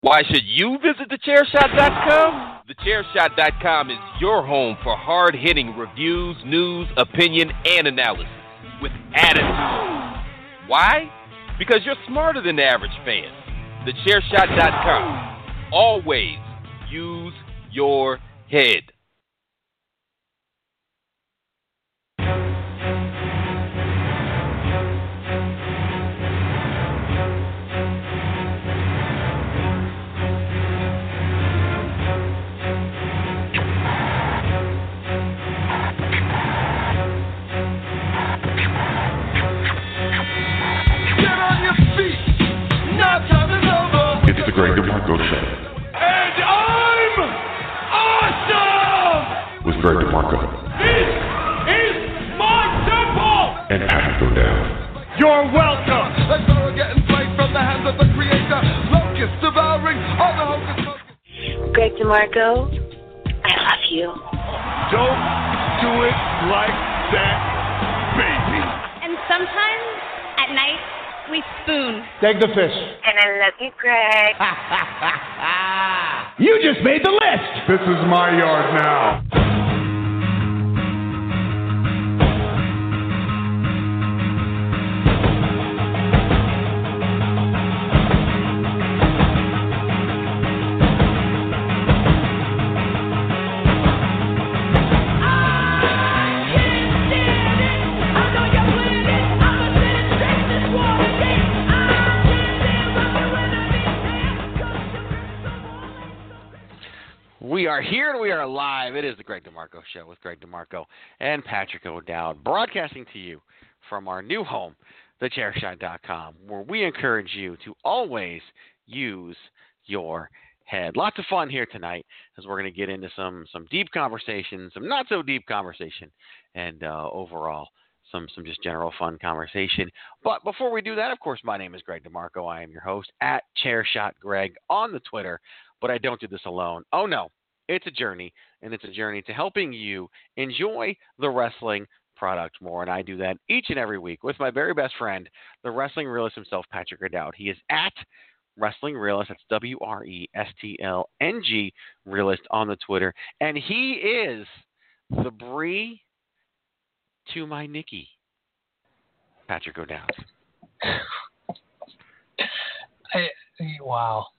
Why should you visit thechairshot.com? Thechairshot.com is your home for hard-hitting reviews, news, opinion, and analysis with attitude. Why? Because you're smarter than the average fan. Thechairshot.com. Always use your head. It's the Greg DeMarco Show. And I'm awesome! With Greg DeMarco. This is my temple! And Patrick O'Dowd. You're welcome! Like Laura getting played from the hands of the creator. Locusts devouring all the hocus pocus. Greg DeMarco, I love you. Don't do it like that, baby. And sometimes, at night, we spoon. Take the fish. And I love you, Greg. You just made the list. This is my yard now. We are here and we are live. It is the Greg DeMarco Show with Greg DeMarco and Patrick O'Dowd, broadcasting to you from our new home, thechairshot.com, where we encourage you to always use your head. Lots of fun here tonight as we're going to get into some deep conversation, some not so deep conversation, and overall some just general fun conversation. But before we do that, of course, my name is Greg DeMarco. I am your host at ChairShotGreg on the Twitter, but I don't do this alone. Oh, no. It's a journey, and it's a journey to helping you enjoy the wrestling product more, and I do that each and every week with my very best friend, the wrestling realist himself, Patrick O'Dowd. He is at Wrestling Realist. That's WRESTLNG Realist on the Twitter, and he is the Brie to my Nikki, Patrick O'Dowd. Wow,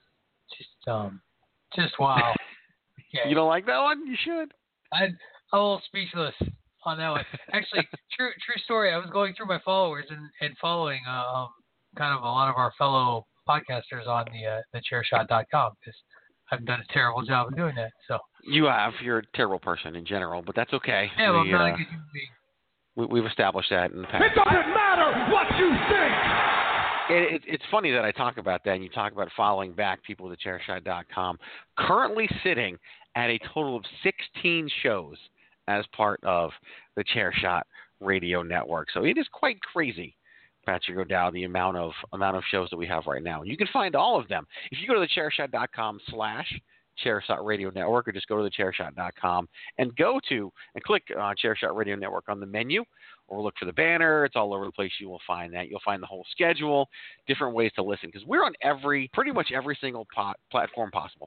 just wow. Yeah. You don't like that one? You should. I'm a little speechless on that one. Actually, true story. I was going through my followers and following kind of a lot of our fellow podcasters on the thechairshot.com because I've done a terrible job of doing that. So you have. You're a terrible person in general, but that's okay. Yeah, well, I'm not a good human being. We've established that in the past. It doesn't matter what you think! It's funny that I talk about that, and you talk about following back people at thechairshot.com. Currently sitting at a total of 16 shows as part of the Chairshot Radio Network. So it is quite crazy, Patrick O'Dowd, the amount of shows that we have right now. You can find all of them. If you go to thechairshot.com/Chairshot Radio Network, or just go to thechairshot.com and click Chairshot Radio Network on the menu, or look for the banner. It's all over the place. You will find that. You'll find the whole schedule, different ways to listen, because we're on pretty much every single platform possible.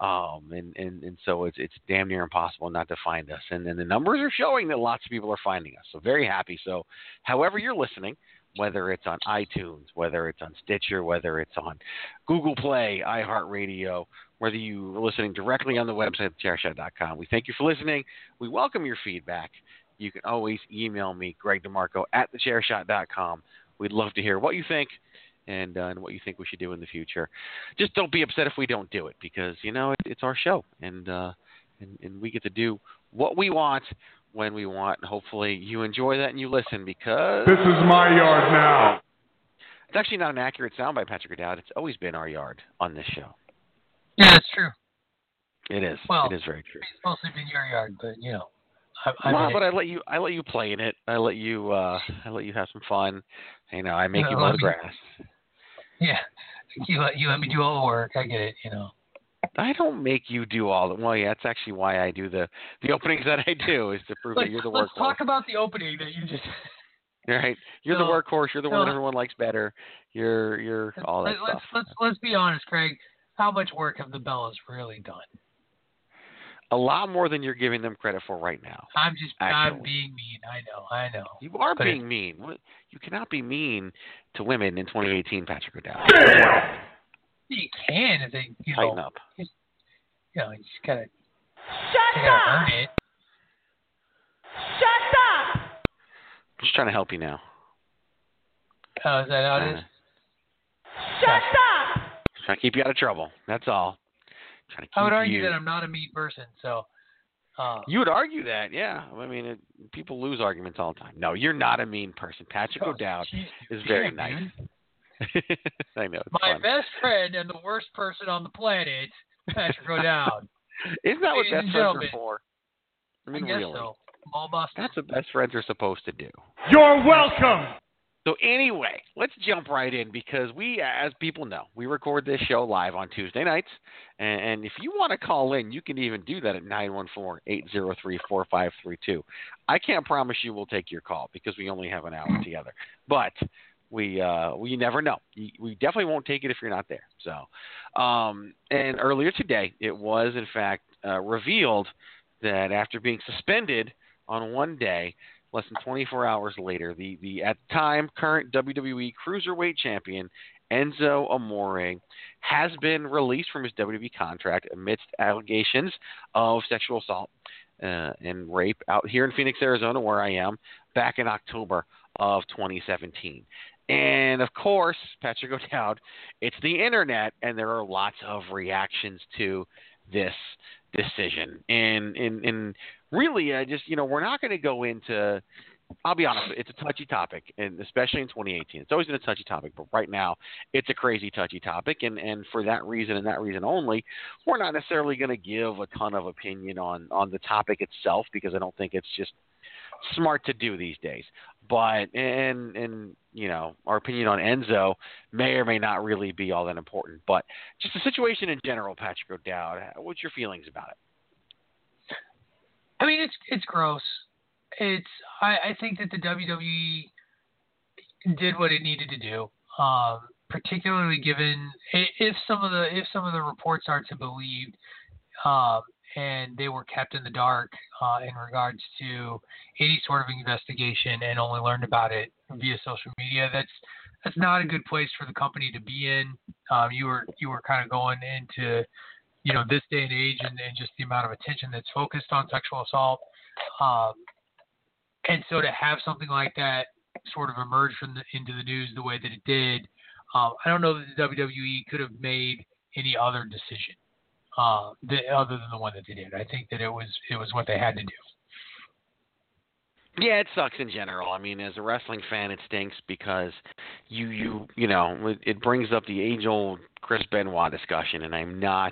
And so it's damn near impossible not to find us. And the numbers are showing that lots of people are finding us. So very happy. So however you're listening, whether it's on iTunes, whether it's on Stitcher, whether it's on Google Play, iHeartRadio, whether you're listening directly on the website, thechairshot.com, we thank you for listening. We welcome your feedback. You can always email me, Greg DeMarco, at thechairshot.com. We'd love to hear what you think and what you think we should do in the future. Just don't be upset if we don't do it because, it's our show. And we get to do what we want when we want. And hopefully you enjoy that and you listen because... This is my yard now. It's actually not an accurate sound by Patrick O'Dowd. It's always been our yard on this show. Yeah, that's true. It is. Well, it is very true. It's mostly been your yard, but, but I let you play in it. I let you have some fun. I make you mow the grass. Yeah, you let me do all the work. I get it. I don't make you do all the. Well, yeah, that's actually why I do the openings that I do is to prove that you're the workhorse. Let's talk about the opening that you just. Right, you're the workhorse. You're the one everyone likes better. You're all that stuff. Let's be honest, Craig. how much work have the Bellas really done? A lot more than you're giving them credit for right now. I'm actually. being mean. I know. You are But being mean. You cannot be mean to women in 2018, Patrick O'Dowd. You can if they, Tighten up. You just gotta Shut earn up! it. Shut up! I'm just trying to help you now. Oh, is that how it is? Shut up! Just trying to keep you out of trouble. That's all. Trying to keep I would argue you. that I'm not a mean person, so. You would argue that, yeah. I mean, people lose arguments all the time. No, you're not a mean person. Patrick O'Dowd is very nice. I know. It's My fun. best friend and the worst person on the planet, Patrick O'Dowd. Isn't that what Ladies best and friends are gentlemen. for? I mean, I guess really. so. Ball buster. That's what best friends are supposed to do. You're welcome. So anyway, let's jump right in because we, as people know, we record this show live on Tuesday nights. And if you want to call in, you can even do that at 914-803-4532. I can't promise you we'll take your call because we only have an hour together. But we never know. We definitely won't take it if you're not there. So, and earlier today, it was in fact revealed that after being suspended on one day, less than 24 hours later, the at the time current WWE Cruiserweight Champion Enzo Amore has been released from his WWE contract amidst allegations of sexual assault and rape out here in Phoenix, Arizona, where I am, back in October of 2017. And, of course, Patrick O'Dowd, it's the internet, and there are lots of reactions to this decision. And really, we're not going to go into – I'll be honest, it's a touchy topic, and especially in 2018. It's always been a touchy topic, but right now it's a crazy touchy topic, and for that reason and that reason only, we're not necessarily going to give a ton of opinion on the topic itself because I don't think it's just smart to do these days. But and our opinion on Enzo may or may not really be all that important. But just the situation in general, Patrick O'Dowd, what's your feelings about it? I mean, it's gross. I think that the WWE did what it needed to do, particularly given if some of the reports are to be believed, and they were kept in the dark in regards to any sort of investigation and only learned about it via social media. That's not a good place for the company to be in. You were kind of going into this day and age and just the amount of attention that's focused on sexual assault. And so to have something like that sort of emerge into the news the way that it did, I don't know that the WWE could have made any other decision other than the one that they did. I think that it was what they had to do. Yeah, it sucks in general. I mean, as a wrestling fan, it stinks because it brings up the age-old Chris Benoit discussion, and I'm not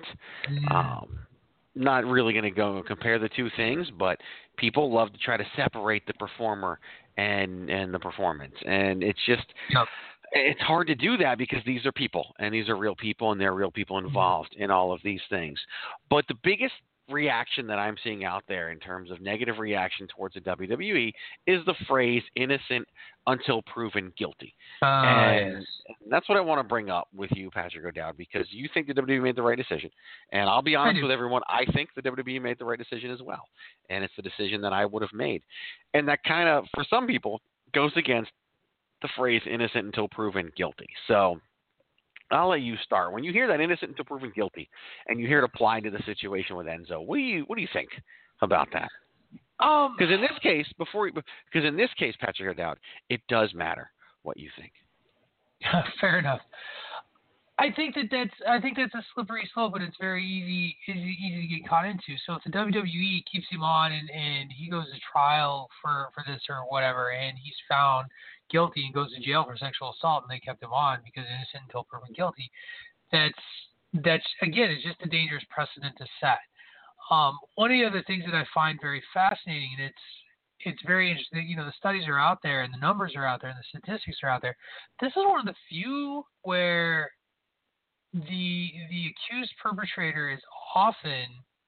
really going to go compare the two things, but people love to try to separate the performer and the performance. And it's just it's hard to do that because these are people, and these are real people, and there are real people involved in all of these things. But the biggest reaction that I'm seeing out there in terms of negative reaction towards the WWE is the phrase innocent until proven guilty. And that's what I want to bring up with you, Patrick O'Dowd, because you think the WWE made the right decision. And I'll be honest with everyone, I think the WWE made the right decision as well. And it's the decision that I would have made. And that kind of, for some people, goes against the phrase innocent until proven guilty. So I'll let you start. When you hear that innocent until proven guilty, and you hear it applied to the situation with Enzo, what do you think about that? Because in this case, Patrick O'Dowd, it does matter what you think. Fair enough. I think that's a slippery slope, but it's very easy to get caught into. So if the WWE keeps him on and he goes to trial for this or whatever, and he's found guilty and goes to jail for sexual assault, and they kept him on because innocent until proven guilty, that's again, it's just a dangerous precedent to set. One of the other things that I find very fascinating, and it's very interesting, the studies are out there and the numbers are out there and the statistics are out there. This is one of the few where the accused perpetrator is often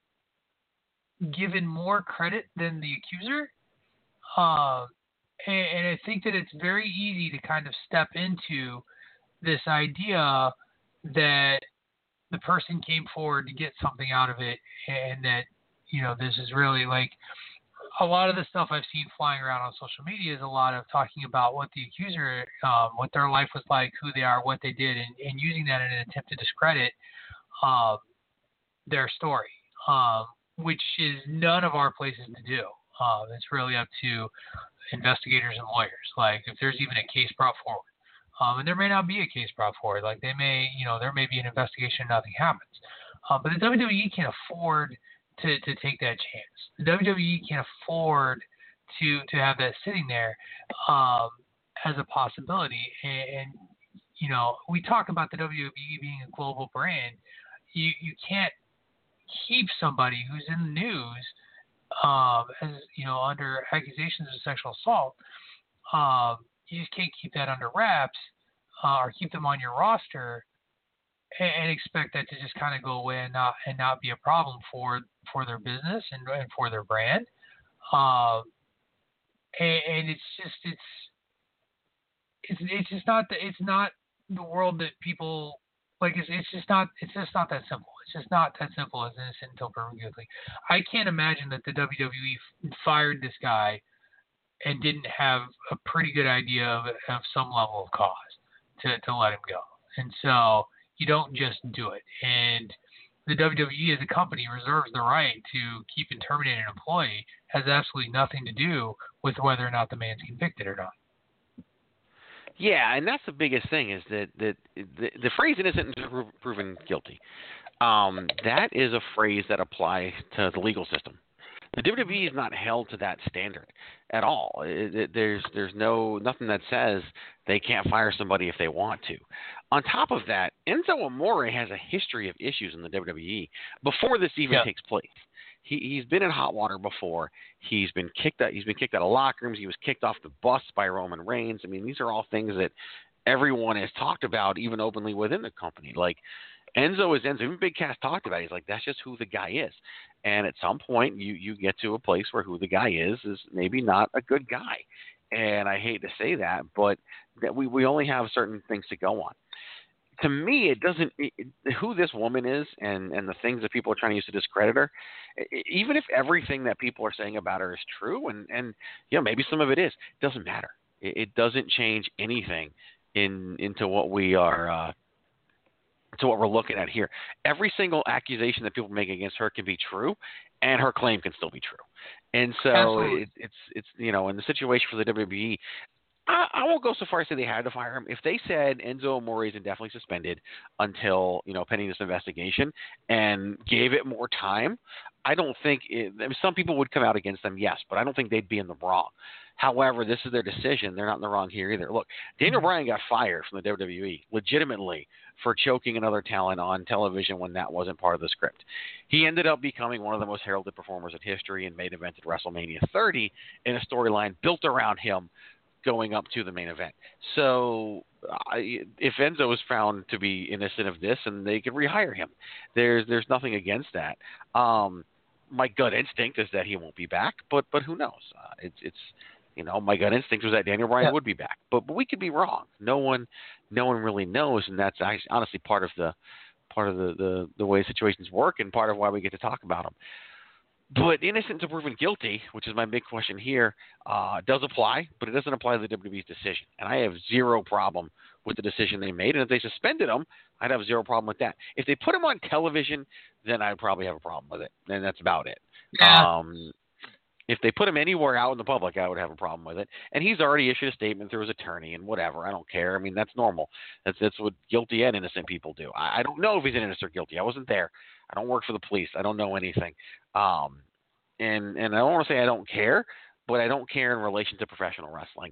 given more credit than the accuser. And I think that it's very easy to kind of step into this idea that the person came forward to get something out of it, and that, this is really like a lot of the stuff I've seen flying around on social media is a lot of talking about what the accuser, what their life was like, who they are, what they did, and using that in an attempt to discredit their story, which is none of our places to do. It's really up to investigators and lawyers. Like, if there's even a case brought forward, and there may not be a case brought forward. Like, there may be an investigation and nothing happens. But the WWE can't afford to take that chance. The WWE can't afford to have that sitting there as a possibility. And we talk about the WWE being a global brand. You can't keep somebody who's in the news under accusations of sexual assault. You just can't keep that under wraps or keep them on your roster and expect that to just kind of go away and not be a problem for their business and for their brand. And it's not the world that people like. It's just not that simple. It's just not that simple as innocent until proven guilty. I can't imagine that the WWE fired this guy and didn't have a pretty good idea of some level of cause to let him go. And so you don't just do it. And the WWE as a company reserves the right to keep and terminate an employee. Has absolutely nothing to do with whether or not the man's convicted or not. Yeah, and that's the biggest thing is that the phrase innocent until proven guilty, that is a phrase that applies to the legal system. The WWE is not held to that standard at all. There's nothing that says they can't fire somebody if they want to. On top of that, Enzo Amore has a history of issues in the WWE before this even takes place. He's been in hot water before. He's been kicked out. He's been kicked out of locker rooms. He was kicked off the bus by Roman Reigns. I mean, these are all things that everyone has talked about, even openly within the company. Like, Enzo is Enzo. Even Big Cass talked about it. He's like, that's just who the guy is. And at some point, you get to a place where who the guy is maybe not a good guy. And I hate to say that, but that we only have certain things to go on. To me, it doesn't who this woman is and the things that people are trying to use to discredit her, even if everything that people are saying about her is true, and maybe some of it is, doesn't matter. It doesn't change anything into what we are to what we're looking at here. Every single accusation that people make against her can be true, and her claim can still be true. And so it's in the situation for the WWE, I won't go so far as to say they had to fire him. If they said Enzo Amore is indefinitely suspended until, pending this investigation and gave it more time, I don't think some people would come out against them, yes, but I don't think they'd be in the wrong. However, this is their decision. They're not in the wrong here either. Look, Daniel Bryan got fired from the WWE legitimately for choking another talent on television when that wasn't part of the script. He ended up becoming one of the most heralded performers in history and main evented WrestleMania 30 in a storyline built around him going up to the main event. So if Enzo is found to be innocent of this, and they could rehire him, there's nothing against that. My gut instinct is that he won't be back, but who knows? It's my gut instinct was that Daniel Bryan would be back, but we could be wrong. No one really knows, and that's actually, honestly part of the way situations work, and part of why we get to talk about them. But innocent until proven guilty, which is my big question here, does apply, but it doesn't apply to the WWE's decision. And I have zero problem with the decision they made. And if they suspended him, I'd have zero problem with that. If they put him on television, then I'd probably have a problem with it. And that's about it. Yeah. If they put him anywhere out in the public, I would have a problem with it. And he's already issued a statement through his attorney and whatever. I don't care. I mean, that's normal. That's what guilty and innocent people do. I don't know if he's innocent or guilty. I wasn't there. I don't work for the police. I don't know anything. And I don't want to say I don't care, but I don't care in relation to professional wrestling.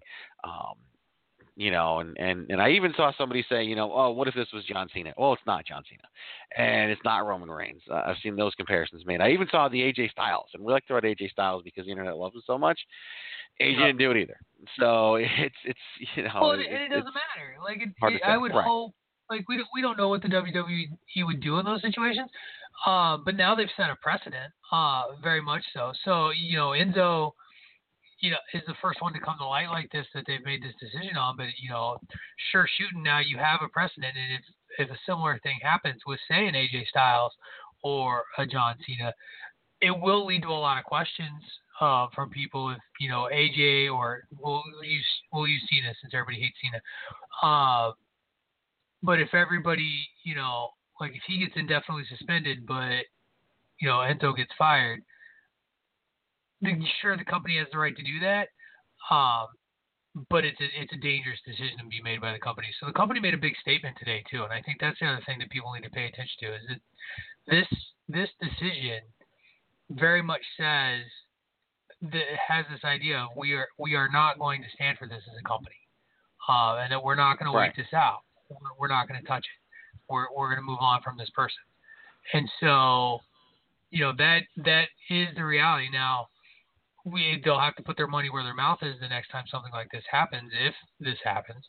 And I even saw somebody say, oh, what if this was John Cena? Well, it's not John Cena, and it's not Roman Reigns. I've seen those comparisons made. I even saw the AJ Styles, and we like to throw out AJ Styles because the internet loves him so much. AJ didn't do it either. So it's Well, it doesn't matter. Like I would hope. Like we don't know what the WWE would do in those situations, but now they've set a precedent, very much so. So Enzo, is the first one to come to light like this that they've made this decision on. But sure shooting now you have a precedent, and if a similar thing happens with, say, an AJ Styles or a John Cena, it will lead to a lot of questions from people. If AJ, or we'll use Cena since everybody hates Cena. But if everybody, like if he gets indefinitely suspended, but Ento gets fired, then sure, the company has the right to do that. But it's a dangerous decision to be made by the company. So the company made a big statement today too, and I think that's the other thing that people need to pay attention to is that this decision very much says that it has this idea of we are not going to stand for this as a company, and that we're not going to wait this out. We're not going to touch it. We're going to move on from this person. And so, that is the reality. Now, they'll have to put their money where their mouth is the next time something like this happens, if this happens.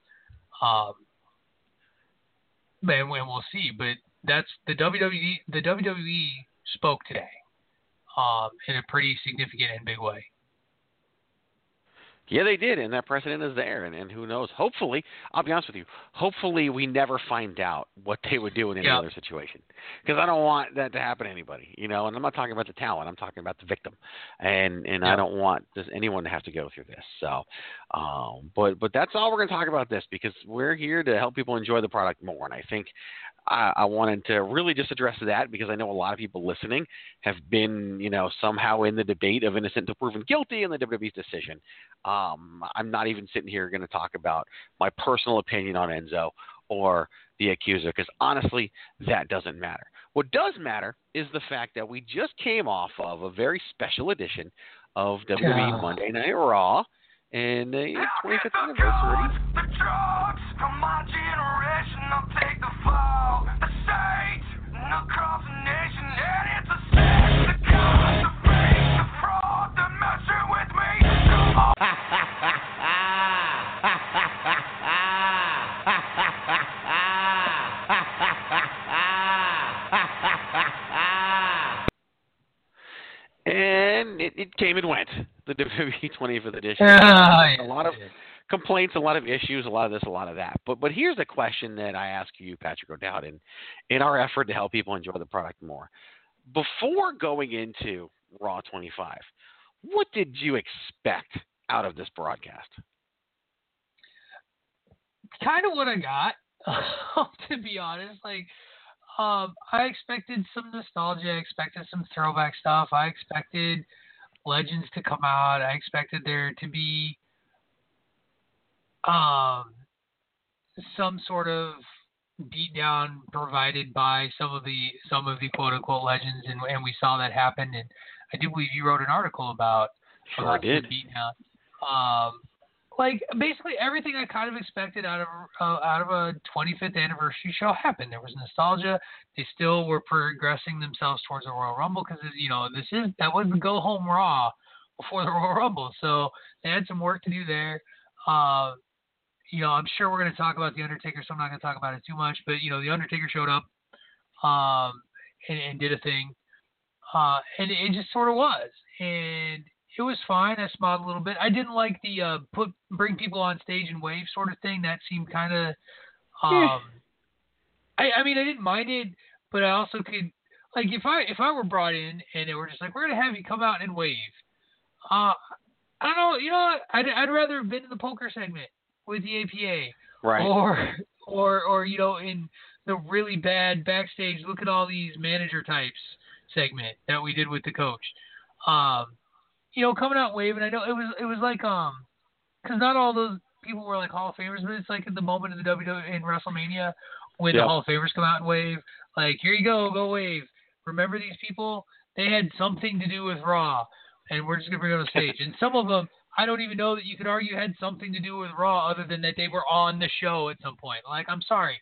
And we'll see. But that's the WWE. The WWE spoke today in a pretty significant and big way. Yeah, they did, and that precedent is there, and who knows? Hopefully, I'll be honest with you, hopefully we never find out what they would do in any other situation, because I don't want that to happen to anybody, and I'm not talking about the talent, I'm talking about the victim, and I don't want anyone to have to go through this. So, but that's all we're going to talk about this, because we're here to help people enjoy the product more, and I think I wanted to really just address that, because I know a lot of people listening have been, somehow in the debate of innocent until proven guilty in the WWE's decision. I'm not even sitting here going to talk about my personal opinion on Enzo or the accuser, because honestly, that doesn't matter. What does matter is the fact that we just came off of a very special edition of WWE Monday Night Raw and the 25th anniversary. The drugs from my generation, I'll take the fall. The states, across the nation, and it's a sin. The gods, the fake, the fraud, the messing with me. And it came and went, the WWE 25th edition. A lot of complaints, a lot of issues, a lot of this, a lot of that. But here's a question that I ask you, Patrick O'Dowd, in our effort to help people enjoy the product more. Before going into Raw 25, what did you expect out of this broadcast? Kind of what I got, to be honest. I expected some nostalgia. I expected some throwback stuff. I expected legends to come out. I expected there to be some sort of beatdown provided by some of the quote unquote legends, and we saw that happen. And I do believe you wrote an article about Sure did. the beatdown. Basically everything I kind of expected out of a 25th anniversary show happened. There was nostalgia. They still were progressing themselves towards the Royal Rumble, because that was the go home Raw before the Royal Rumble, so they had some work to do there. I'm sure we're going to talk about The Undertaker, so I'm not going to talk about it too much. But The Undertaker showed up and did a thing, and it just sort of was, and it was fine. I smiled a little bit. I didn't like the bring people on stage and wave sort of thing. That seemed kind of. I mean, I didn't mind it, but I also could, if I were brought in and they were just like, we're gonna have you come out and wave. I don't know. I'd rather have been in the poker segment with the APA, right? Or in the really bad backstage, look at all these manager types segment that we did with the coach. Coming out waving. I know it was like because not all those people were like Hall of Famers, but it's like at the moment of the WWE in WrestleMania when the Hall of Famers come out and wave. Like, here you go wave. Remember these people? They had something to do with Raw, and we're just gonna bring them on stage. And some of them, I don't even know that you could argue had something to do with Raw, other than that they were on the show at some point. Like, I'm sorry,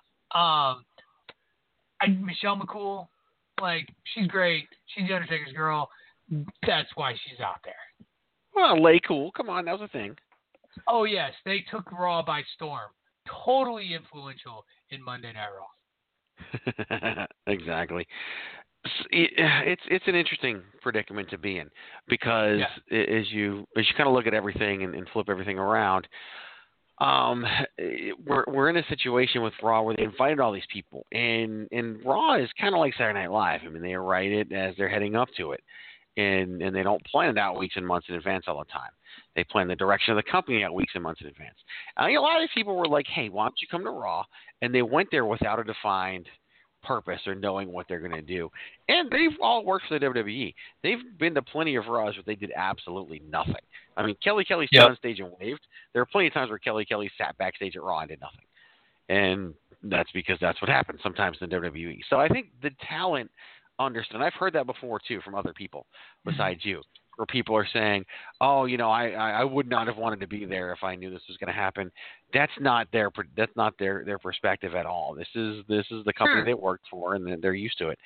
Michelle McCool, she's great. She's the Undertaker's girl. That's why she's out there. Well, Lay Cool, come on, that was a thing. Oh yes, they took Raw by storm. Totally influential in Monday Night Raw. Exactly. It's an interesting predicament to be in, because as you kind of look at everything and flip everything around, we're in a situation with Raw where they invited all these people, and Raw is kind of like Saturday Night Live. I mean, they write it as they're heading up to it, and they don't plan it out weeks and months in advance all the time. They plan the direction of the company out weeks and months in advance. I think a lot of these people were like, "Hey, why don't you come to Raw?" And they went there without a defined purpose or knowing what they're going to do. And they've all worked for the WWE. They've been to plenty of Raws where they did absolutely nothing. I mean, Kelly stood on stage and waved. There are plenty of times where Kelly sat backstage at Raw and did nothing. And that's because that's what happens sometimes in the WWE. So I think the talent understood. I've heard that before, too, from other people besides you, where people are saying, oh, you know, I would not have wanted to be there if I knew this was going to happen. That's not their perspective at all. This is the company they worked for, and they're used to it.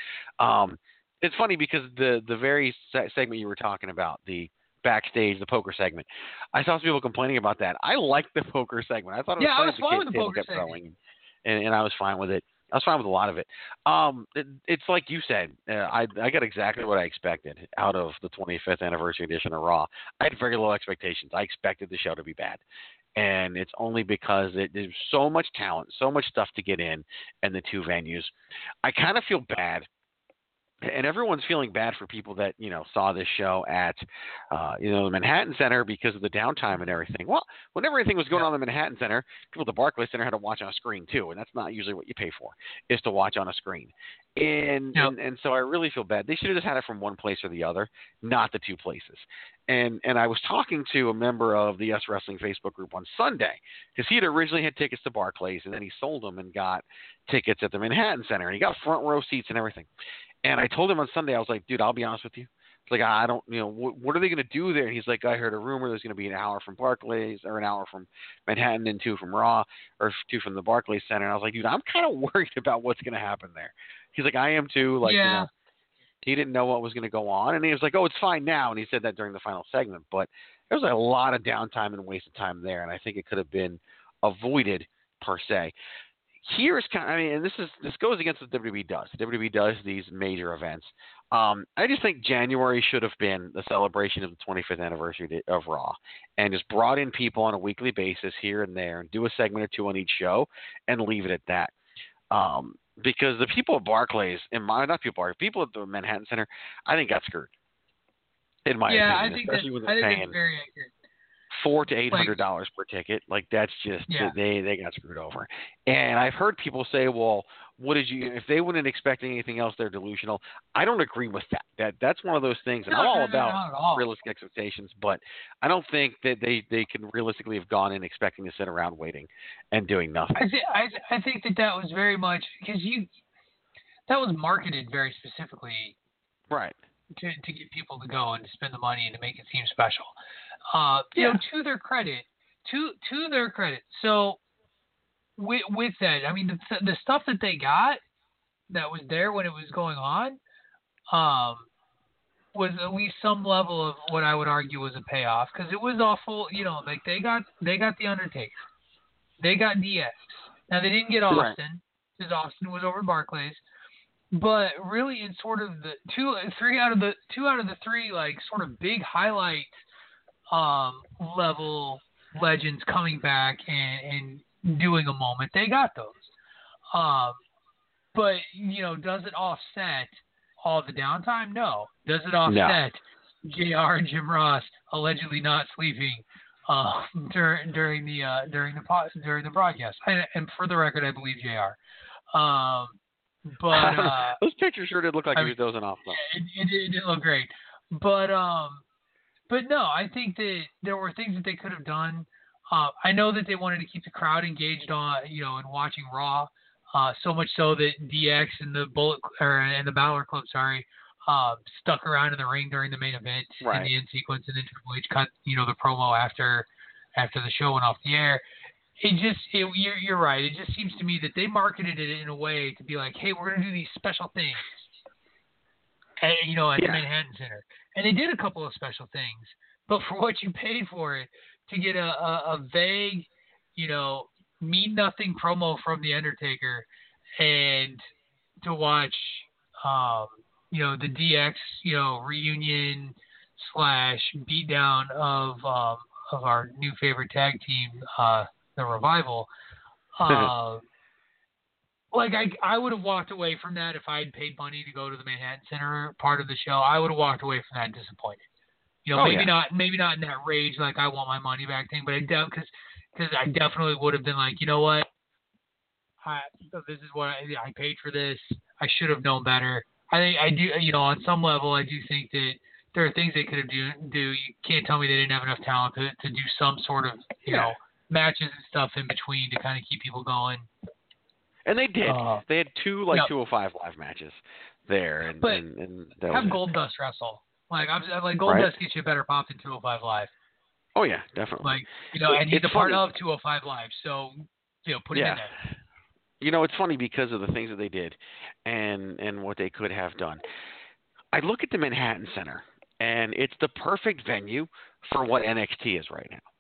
It's funny because the very segment you were talking about, the backstage, the poker segment, I saw some people complaining about that. I liked the poker segment. I thought it was I was fine with the poker segment. throwing, and I was fine with it. I was fine with a lot of it. It's like you said. I got exactly what I expected out of the 25th anniversary edition of Raw. I had very low expectations. I expected the show to be bad. And it's only because there's so much talent, so much stuff to get in the two venues. I kind of feel bad. And everyone's feeling bad for people that, you know, saw this show at, the Manhattan Center because of the downtime and everything. Well, when everything was going on in the Manhattan Center, people at the Barclays Center had to watch on a screen too, and that's not usually what you pay for, is to watch on a screen. And so I really feel bad. They should have just had it from one place or the other, not the two places. And I was talking to a member of the Us Wrestling Facebook group on Sunday because he had originally had tickets to Barclays, and then he sold them and got tickets at the Manhattan Center, and he got front row seats and everything. And I told him on Sunday, I was like, dude, I'll be honest with you. It's like, I don't, what are they going to do there? And he's like, I heard a rumor there's going to be an hour from Barclays or an hour from Manhattan and 2 from Raw or 2 from the Barclays Center. And I was like, dude, I'm kind of worried about what's going to happen there. He's like, I am too. Like, he didn't know what was going to go on. And he was like, oh, it's fine now. And he said that during the final segment. But there was a lot of downtime and wasted time there. And I think it could have been avoided per se. Here's and this goes against what WWE does. The WWE does these major events. I just think January should have been the celebration of the 25th anniversary of Raw, and just brought in people on a weekly basis here and there, and do a segment or two on each show, and leave it at that. Because the people at Barclays, people at the Manhattan Center, I think got screwed. In my opinion, I think especially when that's they're paying very accurate. $400 to $800 per ticket. Like, that's just they got screwed over. And I've heard people say, well, if they wouldn't expect anything else, they're delusional. I don't agree with that. That's one of those things, and I'm all about realistic expectations, but I don't think that they can realistically have gone in expecting to sit around waiting and doing nothing. I think that was very much because that was marketed very specifically, right, to get people to go and to spend the money and to make it seem special. To their credit. So with that, I mean, the stuff that they got that was there when it was going on, was at least some level of what I would argue was a payoff, because it was awful. Like they got the Undertaker, they got DX. Now they didn't get Austin because Austin was over at Barclays. But really, in sort of the two out of the three, like, sort of big highlight level legends coming back and doing a moment, they got those. But does it offset all the downtime? No. Does it offset JR and Jim Ross allegedly not sleeping during the broadcast? And for the record, I believe JR. But those pictures sure did look like he was dozing off. It didn't look great, but no, I think that there were things that they could have done. I know that they wanted to keep the crowd engaged on, and watching Raw, so much so that DX and the the Balor Club, stuck around in the ring during the main event in the end sequence, and then Triple H cut, the promo after the show went off the air. You're right. It just seems to me that they marketed it in a way to be like, hey, we're going to do these special things, at the Manhattan Center. And they did a couple of special things, but for what you paid for it, to get a vague, mean nothing promo from The Undertaker, and to watch, the DX, reunion / beatdown of our new favorite tag team, the Revival. Like I would have walked away from that if I had paid money to go to the Manhattan Center part of the show. I would have walked away from that disappointed. You know, maybe not in that rage like I want my money back thing, but because I definitely would have been like, you know what, this is what I paid for this. I should have known better. I do, you know, on some level, I do think that there are things they could have do. You can't tell me they didn't have enough talent to do some sort of, you know, matches and stuff in between to kind of keep people going. And they did. They had two 205 Live matches there, and that have was Goldust wrestle. Like Goldust gets you a better pop than 205 Live. Oh yeah, definitely. Like, you know, and he's a part of 205 Live, so you know, put him in there. You know, it's funny because of the things that they did and what they could have done. I look at the Manhattan Center, and it's the perfect venue for what NXT is right now.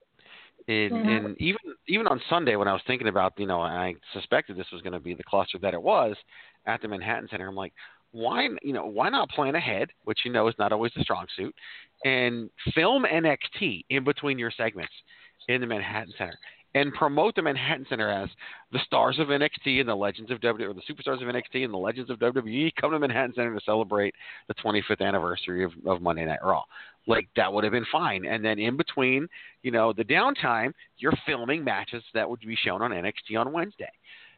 And even on Sunday when I was thinking about, you know, I suspected this was going to be the cluster that it was at the Manhattan Center. I'm like, why not plan ahead, which you know is not always the strong suit, and film NXT in between your segments in the Manhattan Center and promote the Manhattan Center as the stars of NXT and the legends of WWE, or the superstars of NXT and the legends of WWE come to Manhattan Center to celebrate the 25th anniversary of Monday Night Raw. Like, that would have been fine. And then in between, you know, the downtime, you're filming matches that would be shown on NXT on Wednesday.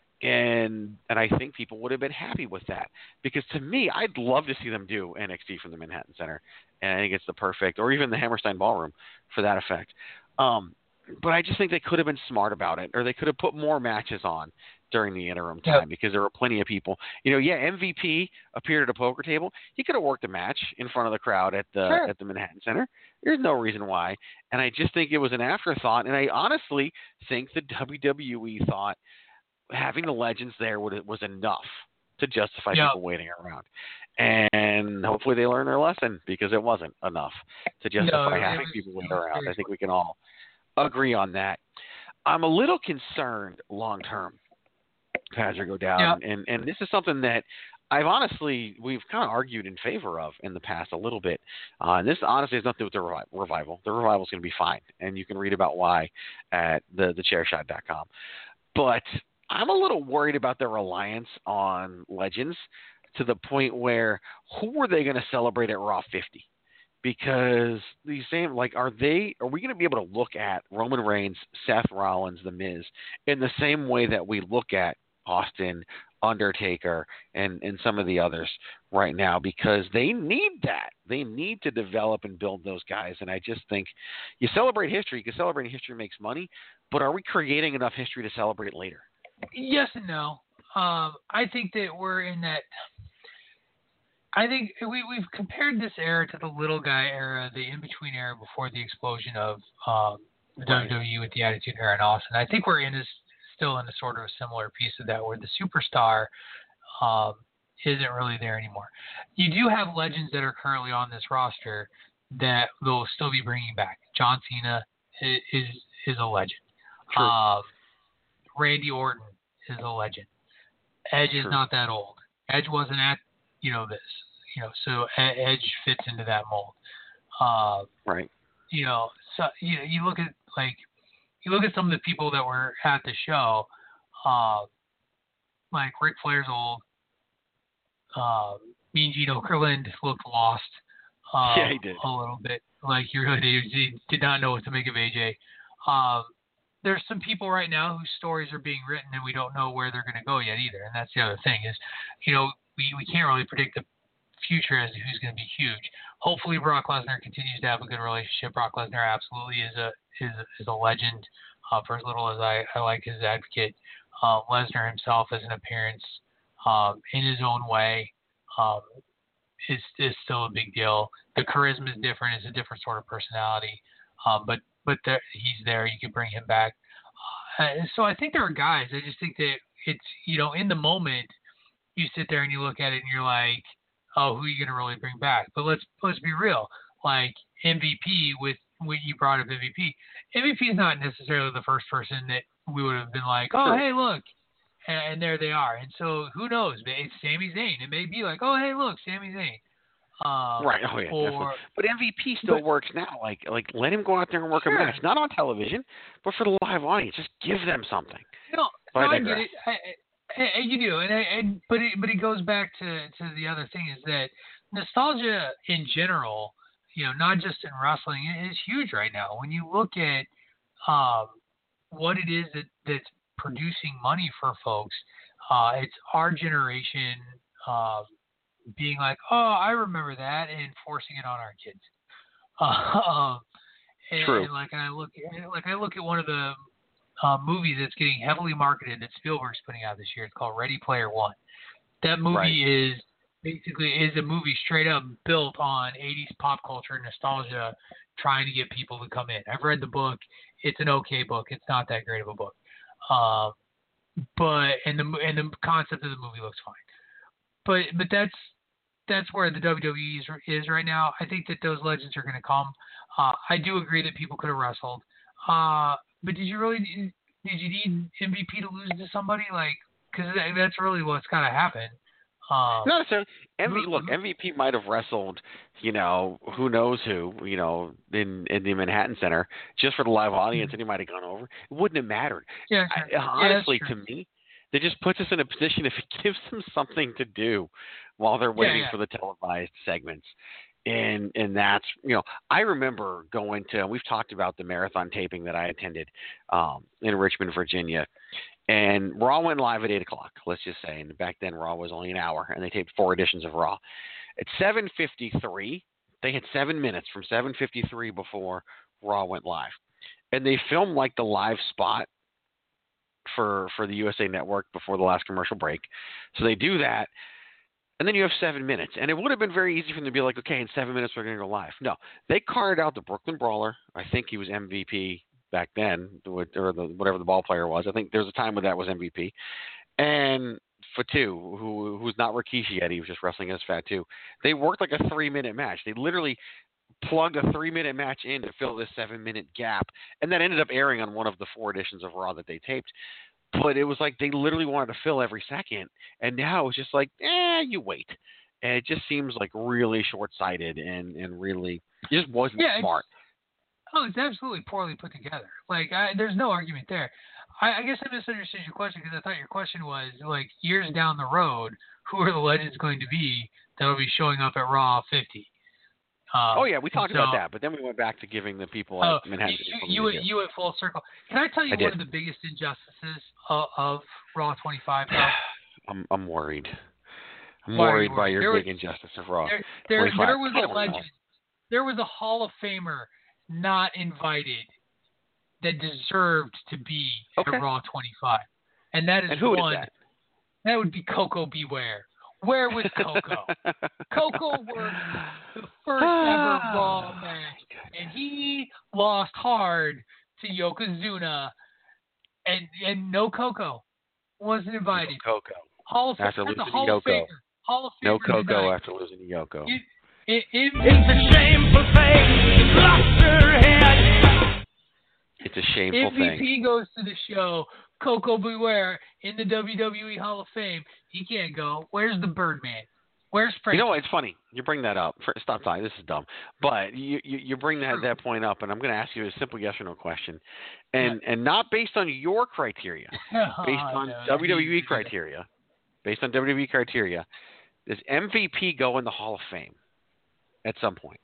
And I think people would have been happy with that. Because to me, I'd love to see them do NXT from the Manhattan Center. And I think it's the perfect, or even the Hammerstein Ballroom for that effect. But I just think they could have been smart about it, or they could have put more matches on during the interim time because there were plenty of people. You know, MVP appeared at a poker table. He could have worked a match in front of the crowd at the Manhattan Center. There's no reason why. And I just think it was an afterthought. And I honestly think the WWE thought having the legends there was enough to justify people waiting around. And hopefully they learned their lesson, because it wasn't enough to justify having people wait around. I think we can all agree on that. I'm a little concerned long term, Patrick O'Dowd, and this is something that we've kind of argued in favor of in the past a little bit. And this honestly has nothing to do with the Revival. The Revival is going to be fine, and you can read about why at thechairshot.com. But I'm a little worried about their reliance on legends to the point where who are they going to celebrate at Raw 50? Because these same, like, are we going to be able to look at Roman Reigns, Seth Rollins, The Miz in the same way that we look at Austin, Undertaker, and some of the others right now? Because they need that. They need to develop and build those guys. And I just think you celebrate history because celebrating history makes money, but are we creating enough history to celebrate later? Yes and no. I think that we're in that. I think we've compared this era to the little guy era, the in-between era before the explosion of the WWE with the Attitude Era and Austin. I think we're still in a sort of a similar piece of that, where the superstar isn't really there anymore. You do have legends that are currently on this roster that they'll still be bringing back. John Cena is a legend. Randy Orton is a legend. Edge is not that old. Edge wasn't at this, so Edge fits into that mold. Right. So you look at some of the people that were at the show, like Ric Flair's old. Mean Gene Okerlund looked lost. He did a little bit. Like he did not know what to make of AJ. There's some people right now whose stories are being written and we don't know where they're going to go yet either. And that's the other thing is, we can't really predict the future as to who's going to be huge. Hopefully Brock Lesnar continues to have a good relationship. Brock Lesnar absolutely is a legend. For as little as I like his advocate, Lesnar himself as an appearance in his own way is still a big deal. The charisma is different. It's a different sort of personality. But he's there. You can bring him back. So I think there are guys. I just think that it's, in the moment, you sit there and you look at it and you're like, oh, who are you going to really bring back? But let's be real. Like MVP, with when you brought up MVP is not necessarily the first person that we would have been like, oh, hey, look. And there they are. And so who knows? It's Sami Zayn. It may be like, oh, hey, look, Sami Zayn. Right. Oh yeah. Definitely. Or, But MVP still works now. Like let him go out there and work Sure. a match, not on television, but for the live audience. Just give them something. no, But no, I I get digress. it. You do, but it goes back to the other thing is that nostalgia in general, not just in wrestling, is huge right now. When you look at what it is that's producing money for folks, it's our generation being like, oh, I remember that, and forcing it on our kids. True. And I look at one of the movies that's getting heavily marketed that Spielberg's putting out this year. It's called Ready Player One. That movie is a movie straight up built on 80s pop culture nostalgia, trying to get people to come in. I've read the book. It's an okay book. It's not that great of a book. But the concept of the movie looks fine. But that's where the WWE is right now. I think that those legends are going to come. I do agree that people could have wrestled. But did you need MVP to lose to somebody? Like, because that's really what's got to happen. Not necessarily. MVP might have wrestled, who knows who, in the Manhattan Center just for the live audience, and he might have gone over. It wouldn't have mattered. Yeah, sure. Honestly, to me, that just puts us in a position if it gives them something to do while they're waiting for the televised segments. And that's, I remember going to, we've talked about the marathon taping that I attended in Richmond, Virginia. And Raw went live at 8 o'clock, let's just say. And back then, Raw was only an hour, and they taped 4 editions of Raw. At 7:53, they had 7 minutes from 7:53 before Raw went live. And they filmed like the live spot for the USA Network before the last commercial break. So they do that. And then you have 7 minutes. And it would have been very easy for them to be like, okay, in 7 minutes, we're going to go live. No, they carted out the Brooklyn Brawler. I think he was MVP back then, or whatever the ball player was. I think there was a time when that was MVP. And Fatu, who's not Rikishi yet, he was just wrestling as Fatu. They worked like a 3-minute match. They literally plugged a 3-minute match in to fill this 7-minute gap. And that ended up airing on one of the 4 editions of Raw that they taped. But it was like they literally wanted to fill every second. And now it's just like, you wait. And it just seems like really short-sighted and really – it just wasn't smart. It's absolutely poorly put together. Like, there's no argument there. I guess I misunderstood your question because I thought your question was, like, years down the road, who are the legends going to be that will be showing up at Raw 50? We talked about that, but then we went back to giving the people at Manhattan. You went full circle. Can I tell you one of the biggest injustices of Raw 25? I'm worried. I'm worried by your big injustice of Raw. There was a legend. There was a Hall of Famer not invited that deserved to be at Raw 25, and that is who one. Is that? That would be Coco Beware. Where was Coco? Coco worked the first ever Raw match, and he lost hard to Yokozuna, and no Coco wasn't invited. No Coco. Hall of after losing to Hall of Yoko. Famer. Hall of Famer no Coco tonight. after losing to Yoko. It's a shameful thing. Lost her head. It's a shameful MVP thing. goes to the show. Coco Beware in the WWE Hall of Fame. He can't go. Where's the Birdman? Where's Frank? You know what? It's funny. You bring that up. Stop talking. This is dumb. But you bring that point up, and I'm going to ask you a simple yes or no question. And not based on your criteria. Based on WWE criteria. Based on WWE criteria. Does MVP go in the Hall of Fame at some point?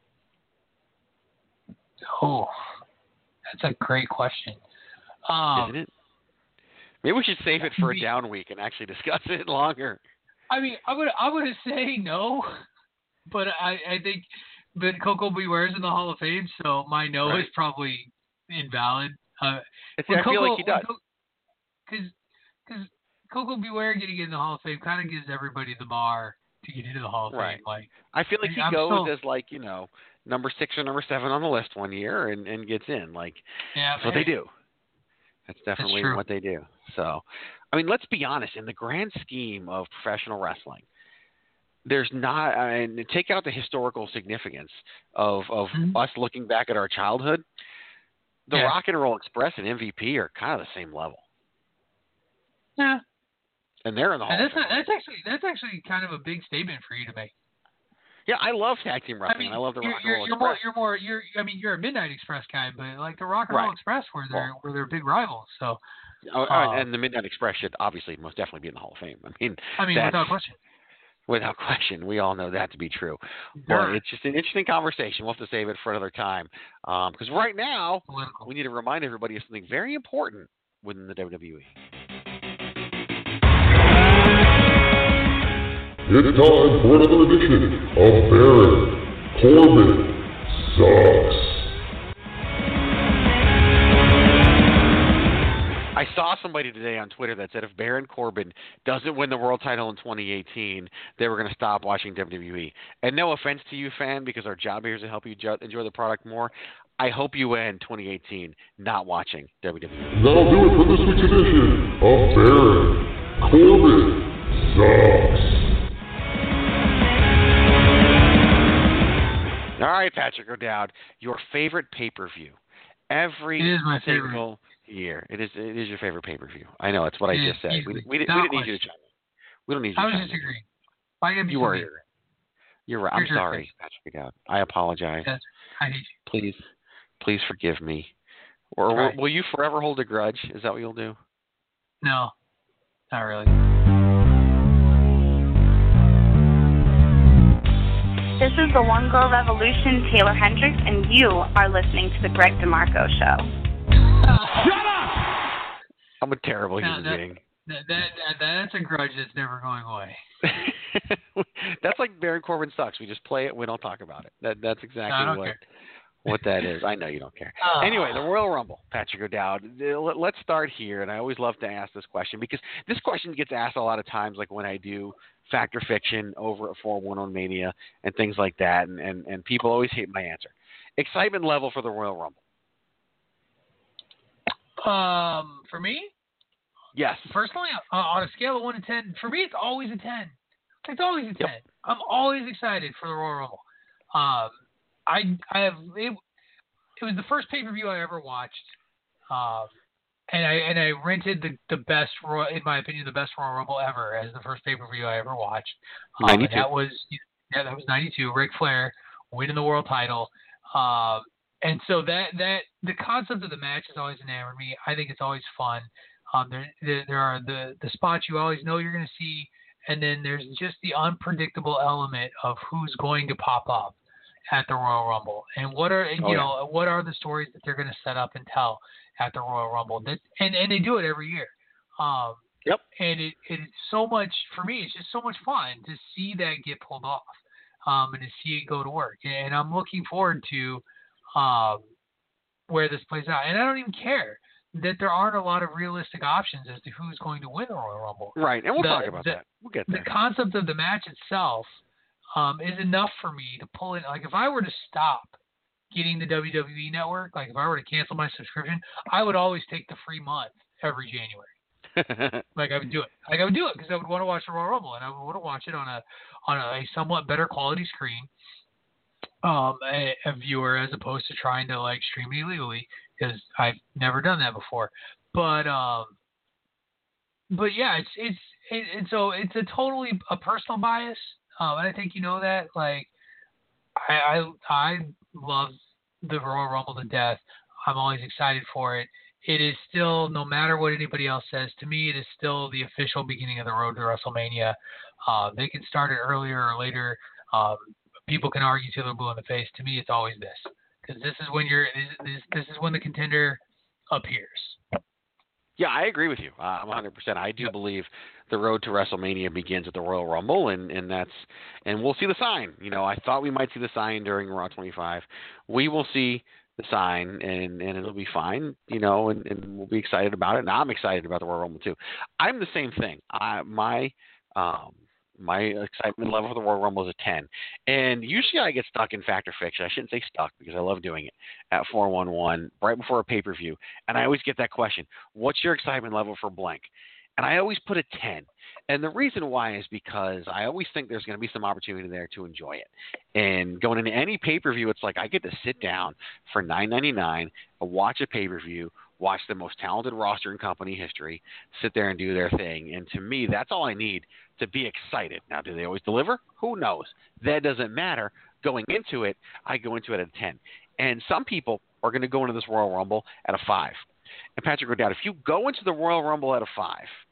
Oh, that's a great question. Isn't it? Maybe we should save it for a down week and actually discuss it longer. I mean, I would say no, but I think Coco Beware's in the Hall of Fame, so my no is probably invalid. I feel like he does. Because Coco Beware getting in the Hall of Fame kind of gives everybody the bar to get into the Hall of Fame. Like, I feel like he goes as number 6 or number 7 on the list one year and gets in. That's what they do. That's definitely what they do. So, I mean, let's be honest. In the grand scheme of professional wrestling, there's not. Take out the historical significance of us looking back at our childhood. The Rock and Roll Express and MVP are kind of the same level. Yeah. And they're in the Hall of Fame. That's actually kind of a big statement for you to make. Yeah, I love tag team wrestling. I love the Rock and Roll Express. You're a Midnight Express guy, but like the Rock and Roll Express were their big rivals. So, and the Midnight Express should obviously most definitely be in the Hall of Fame. I mean, without question. Without question, we all know that to be true. Sure. But it's just an interesting conversation. We'll have to save it for another time. Because right now, we need to remind everybody of something very important within the WWE. It's time for another edition of Baron Corbin Sucks. I saw somebody today on Twitter that said if Baron Corbin doesn't win the world title in 2018, they were going to stop watching WWE. And no offense to you, fan, because our job here is to help you enjoy the product more. I hope you end 2018 not watching WWE. That'll do it for this week's edition of Baron Corbin Sucks. All right, Patrick O'Dowd, your favorite pay-per-view. Every it is my single year. It is your favorite pay-per-view. I know, it's what I just said. We didn't need you to chime in. We don't need you to chime in. I was just agreeing. You were. You're right. I'm sorry, Patrick O'Dowd. I apologize. Yes, I hate you. Please forgive me. Or will you forever hold a grudge? Is that what you'll do? No, not really. This is the One Girl Revolution, Taylor Hendricks, and you are listening to The Greg DeMarco Show. Shut up! I'm a terrible human being. That's a grudge that's never going away. That's like Baron Corbin Sucks. We just play it. We don't talk about it. That's exactly what that is. I know you don't care. Anyway, the Royal Rumble, Patrick O'Dowd. Let's start here, and I always love to ask this question because this question gets asked a lot of times, like when I do Fact or Fiction over at 411 Mania and things like that, and people always hate my answer. Excitement level for the Royal Rumble. For me? Yes. Personally, on a scale of 1 to 10, for me, it's always a 10. It's always a 10. Yep. I'm always excited for the Royal Rumble. It was the first pay-per-view I ever watched. And I rented the best, in my opinion, the best Royal Rumble ever as the first pay-per-view I ever watched. 92. That was 92. Ric Flair winning the world title. And so that the concept of the match has always enamored me. I think it's always fun. There are the spots you always know you're going to see, and then there's just the unpredictable element of who's going to pop up at the Royal Rumble, and what are what are the stories that they're going to set up and tell at the Royal Rumble. And they do it every year. Yep. And it's so much, for me, it's just so much fun to see that get pulled off, and to see it go to work. And I'm looking forward to where this plays out. And I don't even care that there aren't a lot of realistic options as to who's going to win the Royal Rumble. Right, and we'll talk about that. We'll get there. The concept of the match itself is enough for me to pull in. Like, if I were to stop getting the WWE Network, like if I were to cancel my subscription, I would always take the free month every January. Like, I would do it. Like, I would do it because I would want to watch the Royal Rumble, and I would want to watch it on a somewhat better quality screen, a viewer, as opposed to trying to like stream it illegally, because I've never done that before. But yeah, so it's a totally a personal bias, and I think you know that. Like, I love the Royal Rumble to death. I'm always excited for it. It is still, no matter what anybody else says, to me, it is still the official beginning of the road to WrestleMania. They can start it earlier or later. People can argue till they're blue in the face. To me, it's always this, because this is when this is when the contender appears. Yeah, I agree with you. I'm 100%. I do believe the road to WrestleMania begins at the Royal Rumble, and we'll see the sign. You know, I thought we might see the sign during Raw 25. We will see the sign, and it'll be fine, you know, and we'll be excited about it. And I'm excited about the Royal Rumble too. I'm the same thing. My excitement level for the Royal Rumble is a 10. And usually I get stuck in Fact or Fiction. I shouldn't say stuck because I love doing it at 411 right before a pay-per-view. And I always get that question, what's your excitement level for blank? And I always put a 10. And the reason why is because I always think there's going to be some opportunity there to enjoy it. And going into any pay-per-view, it's like I get to sit down for $9.99 and watch a pay-per-view watch the most talented roster in company history sit there and do their thing. And to me, that's all I need to be excited. Now, do they always deliver? Who knows? That doesn't matter. Going into it, I go into it at a 10. And some people are going to go into this Royal Rumble at a 5. And Patrick O'Dowd, if you go into the Royal Rumble at a 5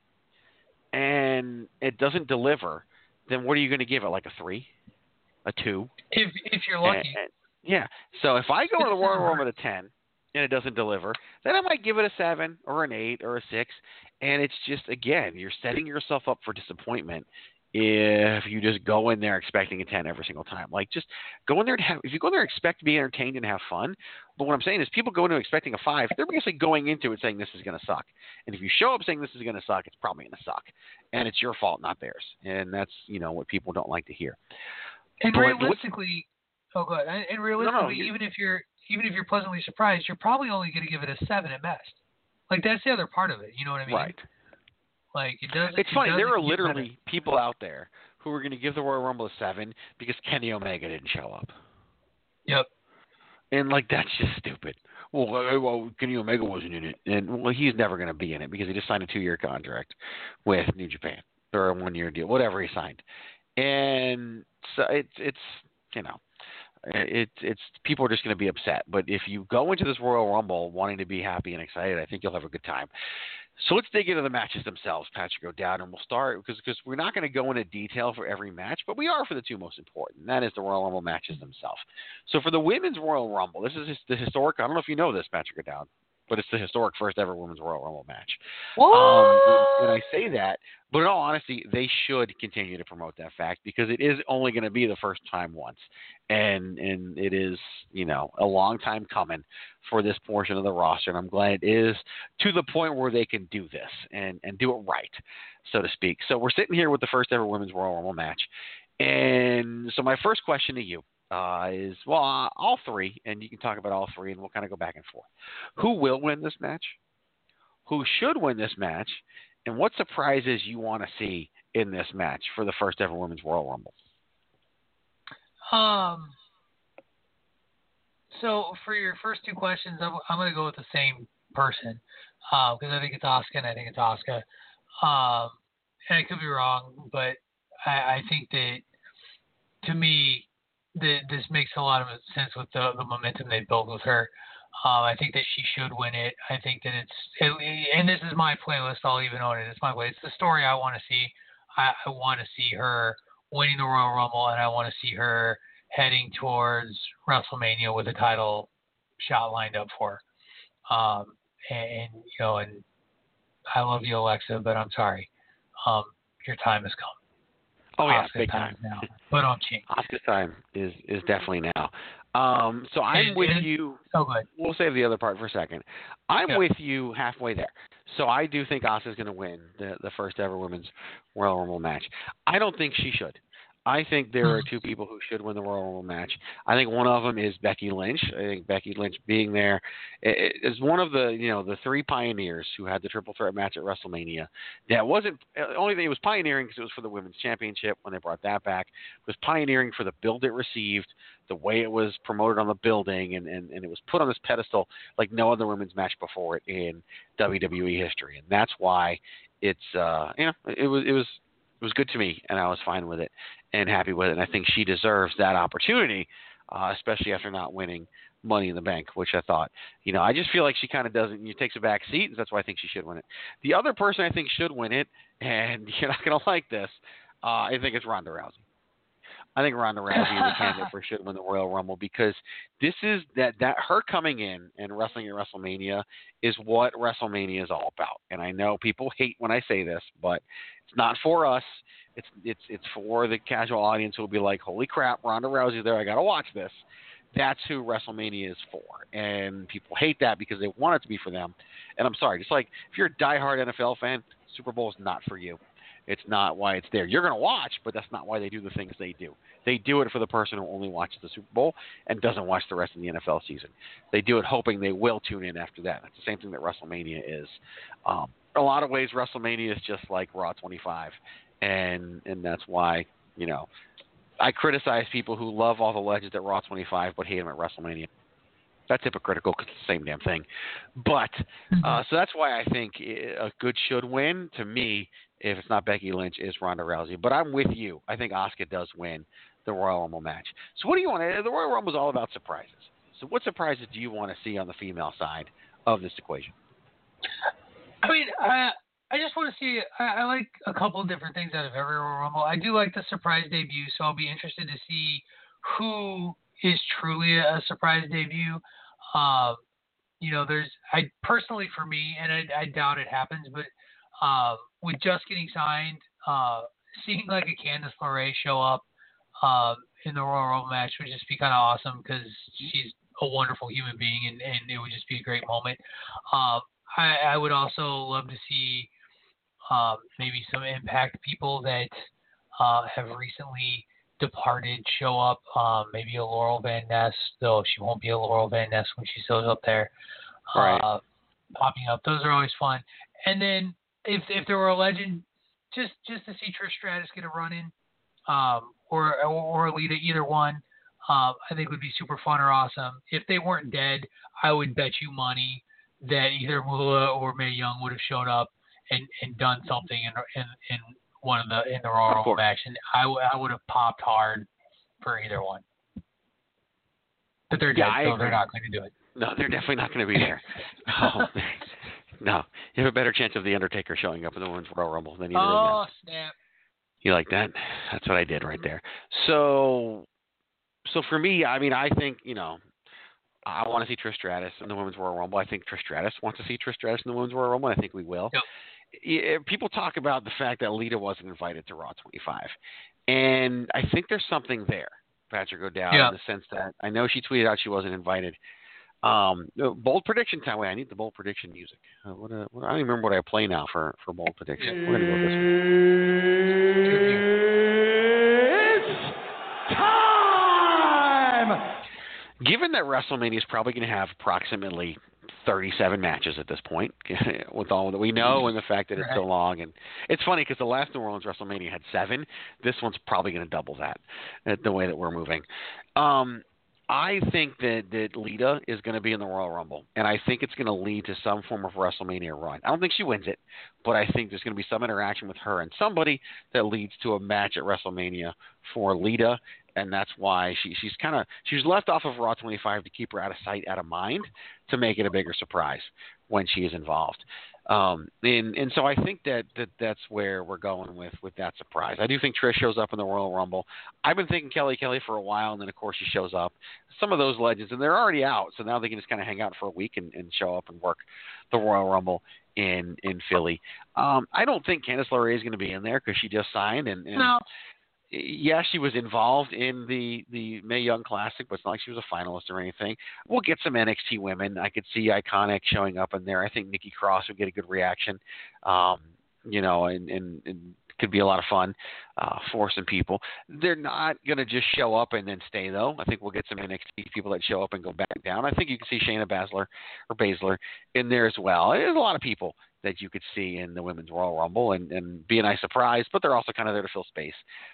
and it doesn't deliver, then what are you going to give it, like a 3? A 2? If you're lucky. Yeah. So if I go to the Royal Rumble at a 10 and it doesn't deliver, then I might give it a 7 or an 8 or a 6. And it's just, again, you're setting yourself up for disappointment if you just go in there expecting a 10 every single time. Like, just go in there if you go in there expect to be entertained and have fun. But what I'm saying is people go into expecting a 5. They're basically going into it saying this is going to suck. And if you show up saying this is going to suck, it's probably going to suck. And it's your fault, not theirs. And that's, what people don't like to hear. And realistically, and realistically, even if you're pleasantly surprised, you're probably only going to give it a 7 at best. Like, that's the other part of it. You know what I mean? Right. Like, it doesn't. It's funny. There are literally people out there who are going to give the Royal Rumble a 7 because Kenny Omega didn't show up. Yep. And, like, that's just stupid. Well, Kenny Omega wasn't in it. And, well, he's never going to be in it because he just signed a 2-year contract with New Japan. Or a 1-year deal, whatever he signed. And so it's people are just going to be upset. But if you go into this Royal Rumble wanting to be happy and excited, I think you'll have a good time. So let's dig into the matches themselves, Patrick O'Dowd, and we'll start because we're not going to go into detail for every match, but we are for the 2 most important, and that is the Royal Rumble matches themselves. So for the Women's Royal Rumble, this is the historic, I don't know if you know this, Patrick O'Dowd, but it's the historic first ever Women's Royal Rumble match. And I say that, but in all honesty, they should continue to promote that fact because it is only going to be the first time once. And it is, a long time coming for this portion of the roster. And I'm glad it is to the point where they can do this and do it right, so to speak. So we're sitting here with the first ever Women's Royal Rumble match. And so my first question to you is, all 3, and you can talk about all 3, and we'll kind of go back and forth. Who will win this match? Who should win this match? And what surprises you want to see in this match for the first ever Women's Royal Rumble? So for your first 2 questions, I'm going to go with the same person because I think it's Asuka and I think it's Asuka. And I could be wrong, but I think that, to me, this makes a lot of sense with the momentum they've built with her. I think that she should win it. I think that and this is my playlist. I'll even own it. It's my playlist. It's the story I want to see. I want to see her winning the Royal Rumble, and I want to see her heading towards WrestleMania with a title shot lined up for her. And I love you, Alexa, but I'm sorry. Your time has come. Oh, yeah, Asuka's big time. Now. But on change. Asuka's time is definitely now. So I'm with you. So good. We'll save the other part for a second. I'm with you halfway there. So I do think Asuka's going to win the first ever Women's Royal Rumble match. I don't think she should. I think there are 2 people who should win the Royal Rumble match. I think one of them is Becky Lynch. I think Becky Lynch being there is one of the the 3 pioneers who had the triple threat match at WrestleMania. That wasn't only thing it was pioneering because it was for the Women's Championship when they brought that back. It was pioneering for the build it received, the way it was promoted on the building, and it was put on this pedestal like no other women's match before it in WWE history. And that's why it's it was good to me, and I was fine with it and happy with it. And I think she deserves that opportunity, especially after not winning Money in the Bank, which I thought, I just feel like she kind of doesn't. Takes a back seat, and that's why I think she should win it. The other person I think should win it, and you're not going to like this, I think it's Ronda Rousey. I think Ronda Rousey is the candidate for should win the Royal Rumble because this is that her coming in and wrestling at WrestleMania is what WrestleMania is all about. And I know people hate when I say this, but it's not for us. It's for the casual audience who will be like, holy crap, Ronda Rousey's there. I got to watch this. That's who WrestleMania is for. And people hate that because they want it to be for them. And I'm sorry, just like if you're a diehard NFL fan, Super Bowl is not for you. It's not why it's there. You're going to watch, but that's not why they do the things they do. They do it for the person who only watches the Super Bowl and doesn't watch the rest of the NFL season. They do it hoping they will tune in after that. That's the same thing that WrestleMania is. A lot of ways, WrestleMania is just like Raw 25, and that's why, I criticize people who love all the legends at Raw 25 but hate them at WrestleMania. That's hypocritical because it's the same damn thing. But so that's why I think a good should win. To me, if it's not Becky Lynch, is Ronda Rousey. But I'm with you. I think Asuka does win the Royal Rumble match. So what do you want? The Royal Rumble is all about surprises. So what surprises do you want to see on the female side of this equation? I mean, I just want to see. I like a couple of different things out of every Royal Rumble. I do like the surprise debut, so I'll be interested to see who is truly a surprise debut. I personally, for me, and I doubt it happens, but with just getting signed, seeing like a Candice LeRae show up in the Royal Rumble match would just be kind of awesome because she's a wonderful human being, and it would just be a great moment. I would also love to see maybe some Impact people that have recently departed show up. Maybe a Laurel Van Ness, though she won't be a Laurel Van Ness when she shows up there. Right. Popping up. Those are always fun. And then if there were a legend, just to see Trish Stratus get a run in, or Lita, either one, I think would be super fun or awesome. If they weren't dead, I would bet you money that either Moolah or Mae Young would have showed up and done something in the Royal Rumble match, and I would have popped hard for either one. But they're dead, so they're not going to do it. No, they're definitely not going to be there. No, you have a better chance of the Undertaker showing up in the Women's Royal Rumble than either of them. Oh, snap! You like that? That's what I did right there. So for me, I mean, I think I want to see Trish Stratus in the Women's Royal Rumble. I think Trish Stratus wants to see Trish Stratus in the Women's Royal Rumble. I think we will. Yep. People talk about the fact that Lita wasn't invited to Raw 25, and I think there's something there, Patrick O'Dowd, in the sense that I know she tweeted out she wasn't invited. Bold prediction time. Wait, I need the bold prediction music. I don't even remember what I play now for bold prediction. We're gonna go this way. It's time! Given that WrestleMania is probably going to have approximately 37 matches at this point, with all that we know and the fact that it's so long, and it's funny because the last New Orleans WrestleMania had 7. This one's probably going to double that, the way that we're moving. I think that Lita is going to be in the Royal Rumble, and I think it's going to lead to some form of WrestleMania run. I don't think she wins it, but I think there's going to be some interaction with her and somebody that leads to a match at WrestleMania for Lita, and that's why she's left off of Raw 25 to keep her out of sight, out of mind, to make it a bigger surprise when she is involved. And so I think that's where we're going with that surprise. I do think Trish shows up in the Royal Rumble. I've been thinking Kelly for a while, and then of course she shows up. Some of those legends, and they're already out, so now they can just kind of hang out for a week and show up and work the Royal Rumble in Philly. I don't think Candice LeRae is going to be in there because she just signed, and no. Yeah, she was involved in the Mae Young Classic, but it's not like she was a finalist or anything. We'll get some NXT women. I could see Iconic showing up in there. I think Nikki Cross would get a good reaction, and could be a lot of fun for some people. They're not going to just show up and then stay, though. I think we'll get some NXT people that show up and go back down. I think you can see Shayna Baszler in there as well. There's a lot of people that you could see in the Women's Royal Rumble and be a nice surprise, but they're also kind of there to fill space.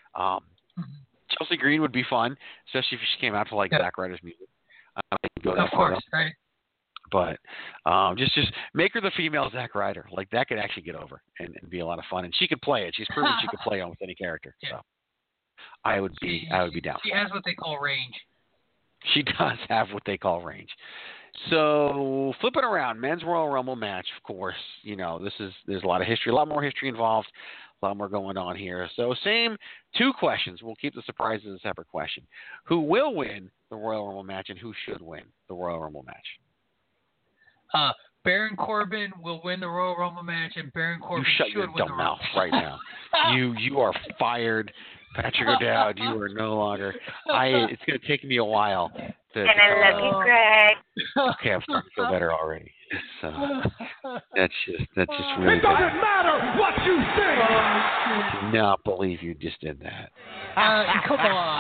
Chelsea Green would be fun, especially if she came out to like Zack Ryder's music. Of course, right? But just make her the female Zack Ryder. Like that could actually get over and be a lot of fun. And she could play it. She's proven she could play almost any character. Yeah. So I would be down. She has what they call range. She does have what they call range. So flipping around, men's Royal Rumble match, of course, there's a lot of history, a lot more history involved, a lot more going on here. So same 2 questions. We'll keep the surprise as a separate question. Who will win the Royal Rumble match and who should win the Royal Rumble match? Baron Corbin will win the Royal Rumble match, and Baron Corbin should win the Rumble. You shut your dumb mouth right now. You are fired, Patrick O'Dowd. You are no longer. It's going to take me a while. And I love you, Greg. Okay, I'm starting to feel better already. So that's just really. It doesn't matter what you think. I do not believe you just did that. Come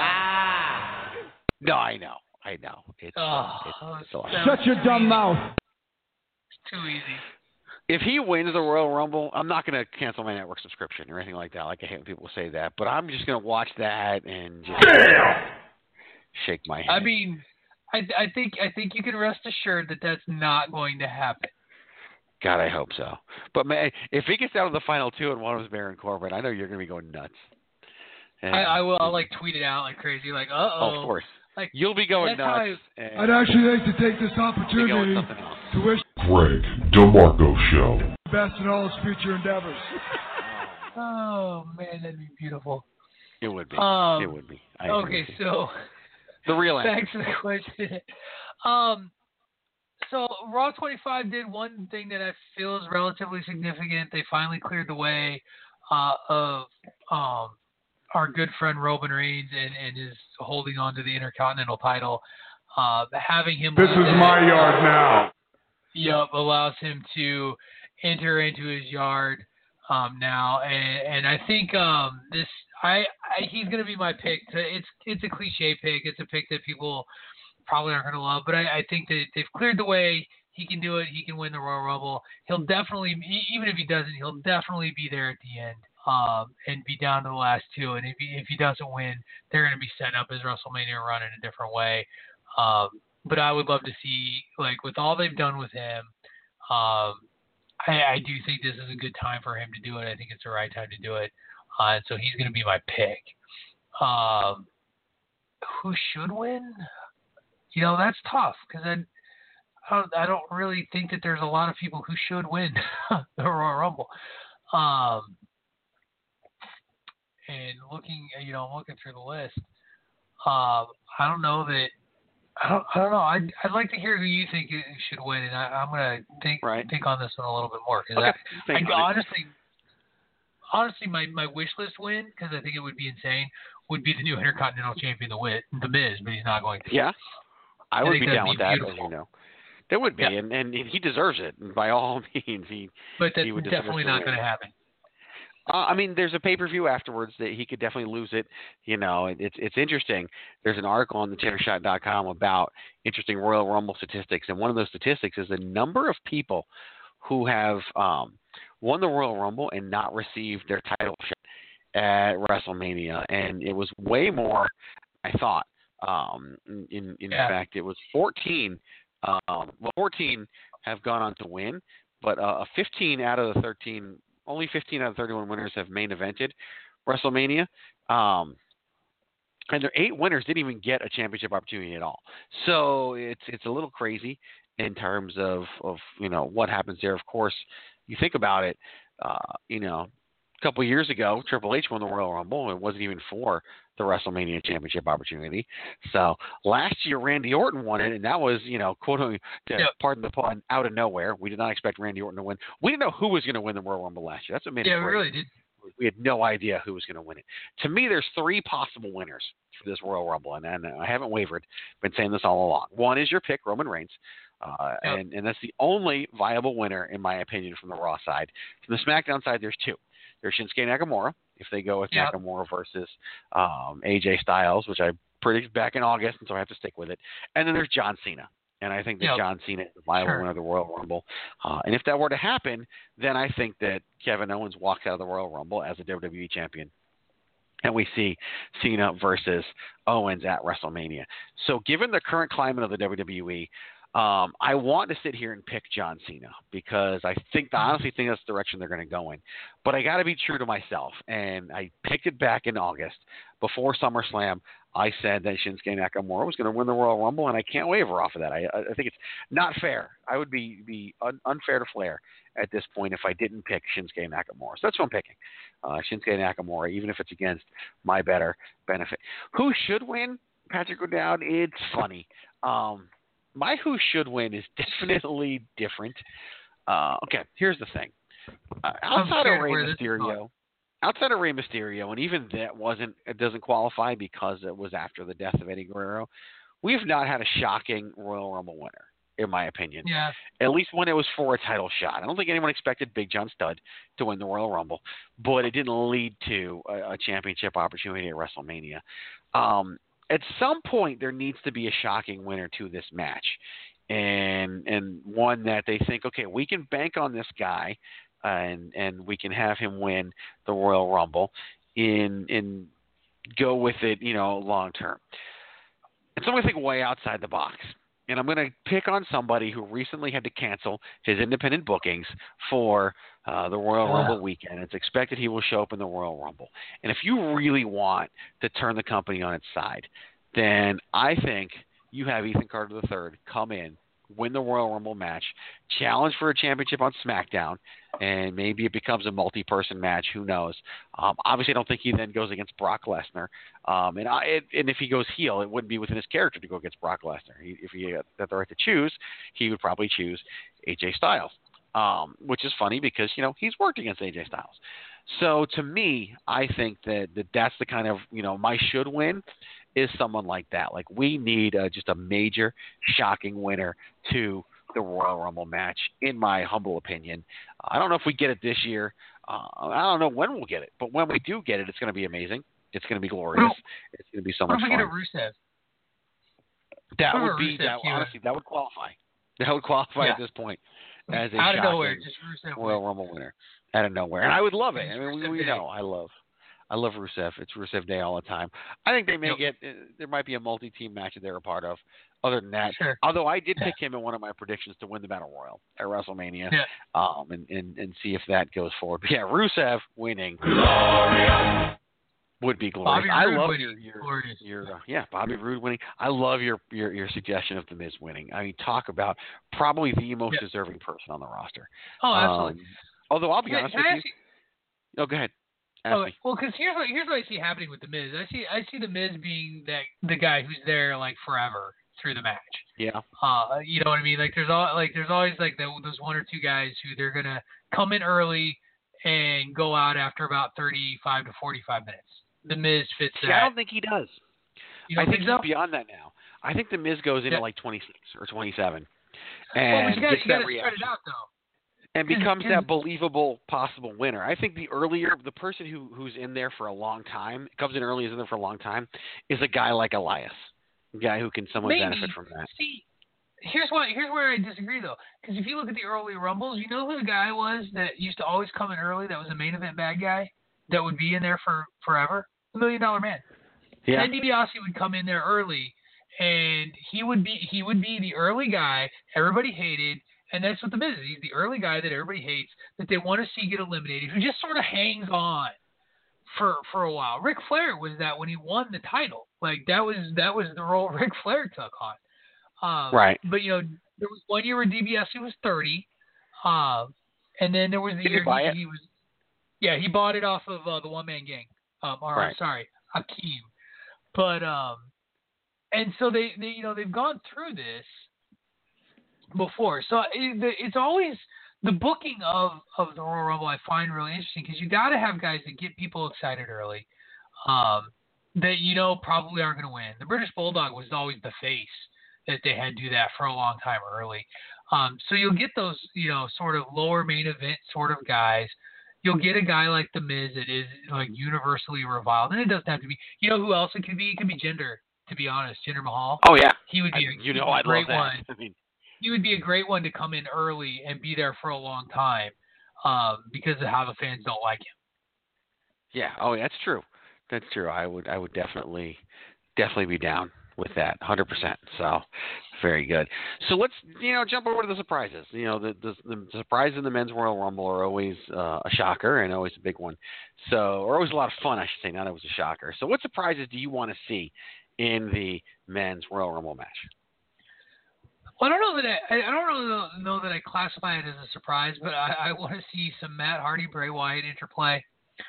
on. No, I know. It's a lot. Shut your dumb mouth. It's too easy. If he wins the Royal Rumble, I'm not going to cancel my network subscription or anything like that. Like I hate when people say that, but I'm just going to watch that and just shake my head. I mean, I think you can rest assured that that's not going to happen. God, I hope so. But man, if he gets out of the final two and one of them is Baron Corbin, I know you're going to be going nuts. And, I will. I'll tweet it out like crazy, like Oh, of course. Like you'll be going nuts. I'd actually like to take this opportunity to wish Greg DeMarco Show. the best in all his future endeavors. Oh man, that'd be beautiful. It would be. It would be. Okay, so the real answer. Thanks for the question. So Raw 25 did one thing that I feel is relatively significant. They finally cleared the way of our good friend Roman Reigns and is holding on to the Intercontinental title. Having him. This is my yard now. Yep, allows him to enter into his yard now, and I think he's going to be my pick. It's a cliche pick. It's a pick that people probably aren't going to love, but I think that they've cleared the way. He can do it. He can win the Royal Rumble. He'll definitely, even if he doesn't, he'll definitely be there at the end and be down to the last two. And if he doesn't win, they're going to be setting up his WrestleMania run in a different way. But I would love to see, like, with all they've done with him, I do think this is a good time for him to do it. I think it's the right time to do it. And so he's going to be my pick. Who should win? You know, that's tough because I don't really think that there's a lot of people who should win the Royal Rumble. And looking through the list, I don't know that. I don't know. I'd like to hear who you think should win, and I'm gonna think on this one a little bit more because honestly, my wish list win, because I think it would be insane, would be the new Intercontinental Champion, The Miz, but he's not going to. Yeah, I would be down with that. Beautiful. As you know, there would be, and he deserves it by all means. But that's he would definitely not going to happen. I mean, there's a pay-per-view afterwards that he could definitely lose it. You know, it's interesting. There's an article on thechairshot.com about interesting Royal Rumble statistics, and one of those statistics is the number of people who have won the Royal Rumble and not received their title shot at WrestleMania, and it was way more than I thought. In fact, it was 14. 14 have gone on to win, but 15 out of the 13. Only 15 out of 31 winners have main evented WrestleMania. And their 8 winners didn't even get a championship opportunity at all. So it's a little crazy in terms of what happens there. Of course, you think about it, a couple of years ago, Triple H won the Royal Rumble. It wasn't even for the WrestleMania championship opportunity. So last year, Randy Orton won it, and that was, pardon the pun, out of nowhere. We did not expect Randy Orton to win. We didn't know who was going to win the Royal Rumble last year. That's what made it great. We really did. We had no idea who was going to win it. To me, there's 3 possible winners for this Royal Rumble, and I haven't wavered. Been saying this all along. One is your pick, Roman Reigns. And that's the only viable winner, in my opinion, from the Raw side. From the SmackDown side, there's 2. There's Shinsuke Nakamura, if they go with Nakamura versus AJ Styles, which I predicted back in August, and so I have to stick with it. And then there's John Cena. And I think that John Cena is the viable winner of the Royal Rumble. And if that were to happen, then I think that Kevin Owens walks out of the Royal Rumble as a WWE champion. And we see Cena versus Owens at WrestleMania. So given the current climate of the WWE, I want to sit here and pick John Cena because I honestly think that's the direction they're going to go in. But I got to be true to myself, and I picked it back in August before SummerSlam. I said that Shinsuke Nakamura was going to win the Royal Rumble, and I can't waver off of that. I think it's not fair. I would be unfair to Flair at this point if I didn't pick Shinsuke Nakamura. So that's what I'm picking, Shinsuke Nakamura, even if it's against my better benefit. Who should win? Patrick O'Dowd. It's funny. My who should win is definitely different. Okay, here's the thing. Outside of Rey Mysterio, and even that doesn't qualify because it was after the death of Eddie Guerrero, we have not had a shocking Royal Rumble winner, in my opinion. Yeah. At least when it was for a title shot. I don't think anyone expected Big John Studd to win the Royal Rumble, but it didn't lead to a championship opportunity at WrestleMania. At some point, there needs to be a shocking winner to this match, and one that they think, okay, we can bank on this guy, and we can have him win the Royal Rumble, and go with it, long term. And so I'm going to think way outside the box. And I'm going to pick on somebody who recently had to cancel his independent bookings for the Royal Rumble weekend. It's expected he will show up in the Royal Rumble. And if you really want to turn the company on its side, then I think you have Ethan Carter III come in, win the Royal Rumble match, challenge for a championship on SmackDown, and maybe it becomes a multi-person match. Who knows? Obviously, I don't think he then goes against Brock Lesnar. And if he goes heel, it wouldn't be within his character to go against Brock Lesnar. If he had the right to choose, he would probably choose AJ Styles, which is funny because, he's worked against AJ Styles. So to me, I think that's the kind of, my should win is someone like that. Like, we need just a major, shocking winner to the Royal Rumble match, in my humble opinion. I don't know if we get it this year. I don't know when we'll get it, but when we do get it, it's going to be amazing. It's going to be glorious. It's going to be so much fun. What if we get a Rusev? That would be, honestly, that would qualify. That would qualify at this point as a out of shocking nowhere, just Rusev Royal Rumble winner. Out of nowhere. And I would love it. I mean, we know I love Rusev. It's Rusev Day all the time. I think they may get – there might be a multi-team match that they're a part of. Other than that, although I did pick him in one of my predictions to win the Battle Royal at WrestleMania, and see if that goes forward. But yeah, Rusev winning would be glorious. I love your Bobby Roode winning. I love your suggestion of The Miz winning. I mean, talk about probably the most deserving person on the roster. Oh, absolutely. Although I'll be honest with you. Oh, go ahead. Well, because here's what I see happening with The Miz. I see The Miz being the guy who's there like forever through the match. Yeah. You know what I mean? Like there's always like those one or two guys who they're gonna come in early and go out after about 35 to 45 minutes. The Miz fits that. I don't think he does. I think he's beyond that now. I think The Miz goes in at like 26 or 27. And but you gotta spread it out though. And becomes that believable possible winner. I think the person who's in there for a long time, comes in early, is in there for a long time, is a guy like Elias. A guy who can somewhat benefit from that. See, here's where I disagree though. Because if you look at the early Rumbles, you know who the guy was that used to always come in early that was a main event bad guy that would be in there for forever? The $1 Million Man. Yeah. Ted DiBiase would come in there early and he would be the early guy everybody hated. And that's what The Miz is. He's the early guy that everybody hates, that they want to see get eliminated, who just sort of hangs on for a while. Ric Flair was that when he won the title. Like that was the role Ric Flair took on. Right. But there was 1 year where DiBiase was 30, and then there was the year he was. Yeah, he bought it off of the One Man Gang. Hakeem. But and so they've gone through this before. So it's always the booking of the Royal Rumble I find really interesting because you got to have guys that get people excited early that probably aren't going to win. The British Bulldog was always the face that they had to do that for a long time early. So you'll get those sort of lower main event sort of guys. You'll get a guy like The Miz that is like universally reviled, and it doesn't have to be. You know who else it could be? It could be Jinder. To be honest, Jinder Mahal. Oh yeah, he would be I'd great love that. one. He would be a great one to come in early and be there for a long time because of how the fans don't like him. Yeah. Oh, that's true. That's true. I would definitely be down with that, 100%. So, very good. So let's jump over to the surprises. The surprises in the Men's Royal Rumble are always a shocker and always a big one. or always a lot of fun, I should say, not always a shocker. So what surprises do you want to see in the Men's Royal Rumble match? Well, I don't know that I classify it as a surprise, but I want to see some Matt Hardy, Bray Wyatt interplay,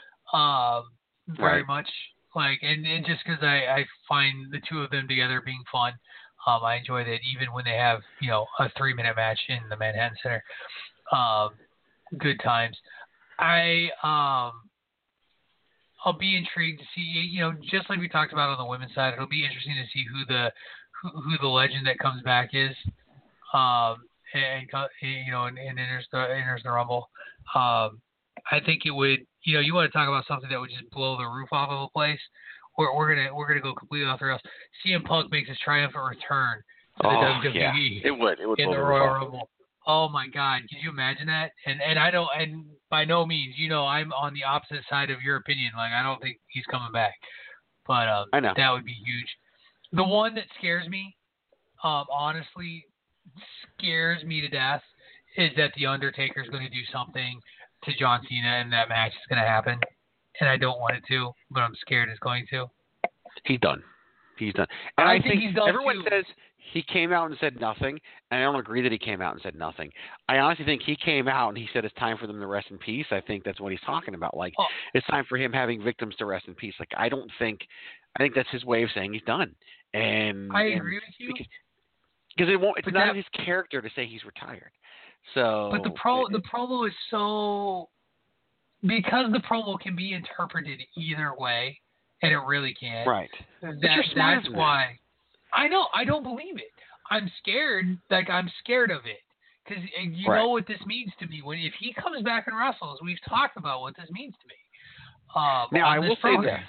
very much. And just because I find the two of them together being fun, I enjoy that even when they have a 3-minute match in the Manhattan Center. Good times. I'll be intrigued to see just like we talked about on the women's side. It'll be interesting to see who the legend that comes back is. And enters the Rumble. I think it would. You want to talk about something that would just blow the roof off of a place. We're gonna go completely off the rails. CM Punk makes his triumphant return to the WWE. Yeah. It would in the Royal Rumble. Oh my God, can you imagine that? And I don't. And by no means, I'm on the opposite side of your opinion. Like I don't think he's coming back. But I know that would be huge. The one that scares me, honestly, scares me to death, is that The Undertaker's going to do something to John Cena and that match is going to happen. And I don't want it to, but I'm scared it's going to. He's done. And I think he's done everyone too. says he came out and said nothing, and I don't agree that he came out and said nothing. I honestly think he came out and he said it's time for them to rest in peace. I think that's what he's talking about. Like, it's time for him having victims to rest in peace. Like, I think that's his way of saying he's done. And I agree with you. Because it's not in his character to say he's retired. So, but the promo is so, because the promo can be interpreted either way, and it really can. Right. That's why. I know. I don't believe it. I'm scared. Like, I'm scared of it. Because you know what this means to me. If he comes back and wrestles, we've talked about what this means to me. Now, I will say program.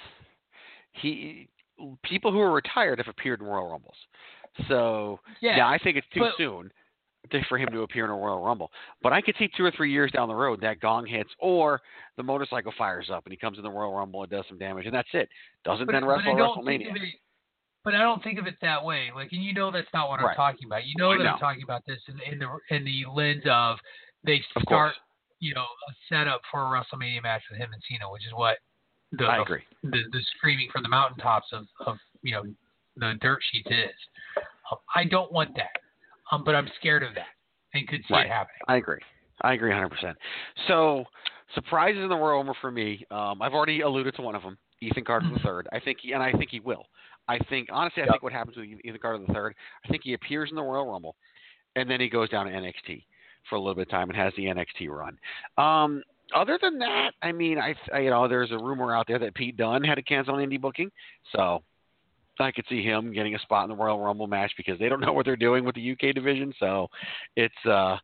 this. People who are retired have appeared in Royal Rumbles. So, yeah, I think it's too soon for him to appear in a Royal Rumble. But I could see 2 or 3 years down the road that gong hits or the motorcycle fires up and he comes in the Royal Rumble and does some damage, and that's it. Doesn't then wrestle WrestleMania. But I don't think of it that way. Like, and you know that's not what I'm talking about. You know that I'm talking about this in the lens of they start, a setup for a WrestleMania match with him and Cena, which is what I agree. The screaming from the mountaintops of the dirt sheets is. I don't want that. But I'm scared of that and could see it happening. I agree 100%. So, surprises in the Royal Rumble for me. I've already alluded to one of them, Ethan Carter III. I think he will. I think what happens with Ethan Carter III, I think he appears in the Royal Rumble, and then he goes down to NXT for a little bit of time and has the NXT run. Other than that, I mean, there's a rumor out there that Pete Dunne had to cancel an indie booking, so I could see him getting a spot in the Royal Rumble match because they don't know what they're doing with the UK division. So it's,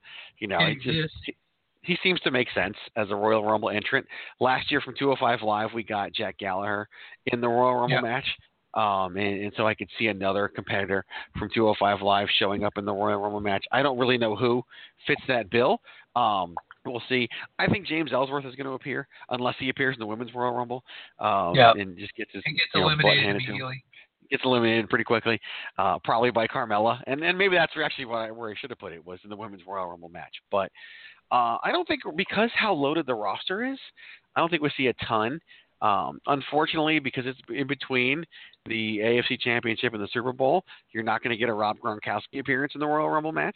he seems to make sense as a Royal Rumble entrant. Last year from 205 Live, we got Jack Gallagher in the Royal Rumble match. And so I could see another competitor from 205 Live showing up in the Royal Rumble match. I don't really know who fits that bill. We'll see. I think James Ellsworth is going to appear unless he appears in the Women's Royal Rumble. And just gets his eliminated immediately. Gets eliminated pretty quickly, probably by Carmella, and maybe that's actually where I should have put it, was in the Women's Royal Rumble match. But I don't think, because how loaded the roster is, I don't think we see a ton. Unfortunately, because it's in between the AFC Championship and the Super Bowl, you're not going to get a Rob Gronkowski appearance in the Royal Rumble match.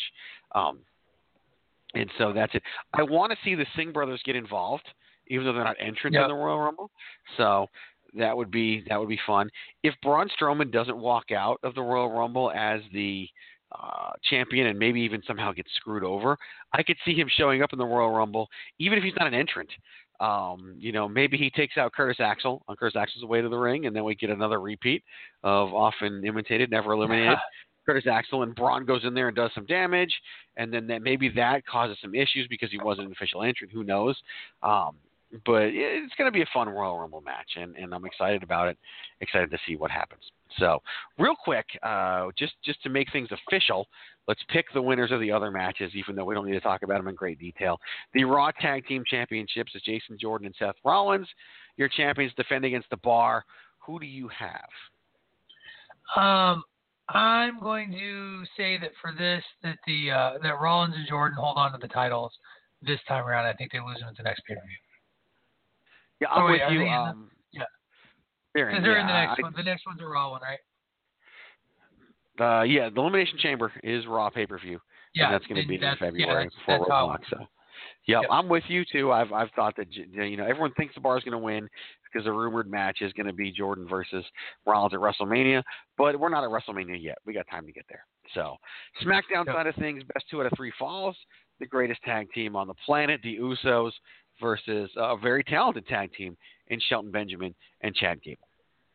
And so that's it. I want to see the Singh brothers get involved, even though they're not entrants in the Royal Rumble. So that would be fun. If Braun Strowman doesn't walk out of the Royal Rumble as the champion and maybe even somehow gets screwed over, I could see him showing up in the Royal Rumble, even if he's not an entrant. Maybe he takes out Curtis Axel on Curtis Axel's way to the ring, and then we get another repeat of often imitated, never eliminated. Curtis Axel, and Braun goes in there and does some damage, and then maybe that causes some issues because he wasn't an official entrant. Who knows? But it's going to be a fun Royal Rumble match, and I'm excited about it. Excited to see what happens. So, real quick, just to make things official, let's pick the winners of the other matches, even though we don't need to talk about them in great detail. The Raw Tag Team Championships is Jason Jordan and Seth Rollins. Your champions defend against The Bar. Who do you have? I'm going to say that for this, that Rollins and Jordan hold on to the titles this time around. I think they lose them at the next pay-per-view. Yeah, I'm with you. Because they're in the next one. The next one's a Raw one, right? The Elimination Chamber is Raw pay-per-view. Yeah, and that's going to be in February before Roadblock. So, I'm with you too. I've thought that everyone thinks The Bar is going to win because the rumored match is going to be Jordan versus Rollins at WrestleMania, but we're not at WrestleMania yet. We got time to get there. So, SmackDown side of things, best 2 out of 3 falls. The greatest tag team on the planet, the Usos, versus a very talented tag team in Shelton Benjamin and Chad Gable.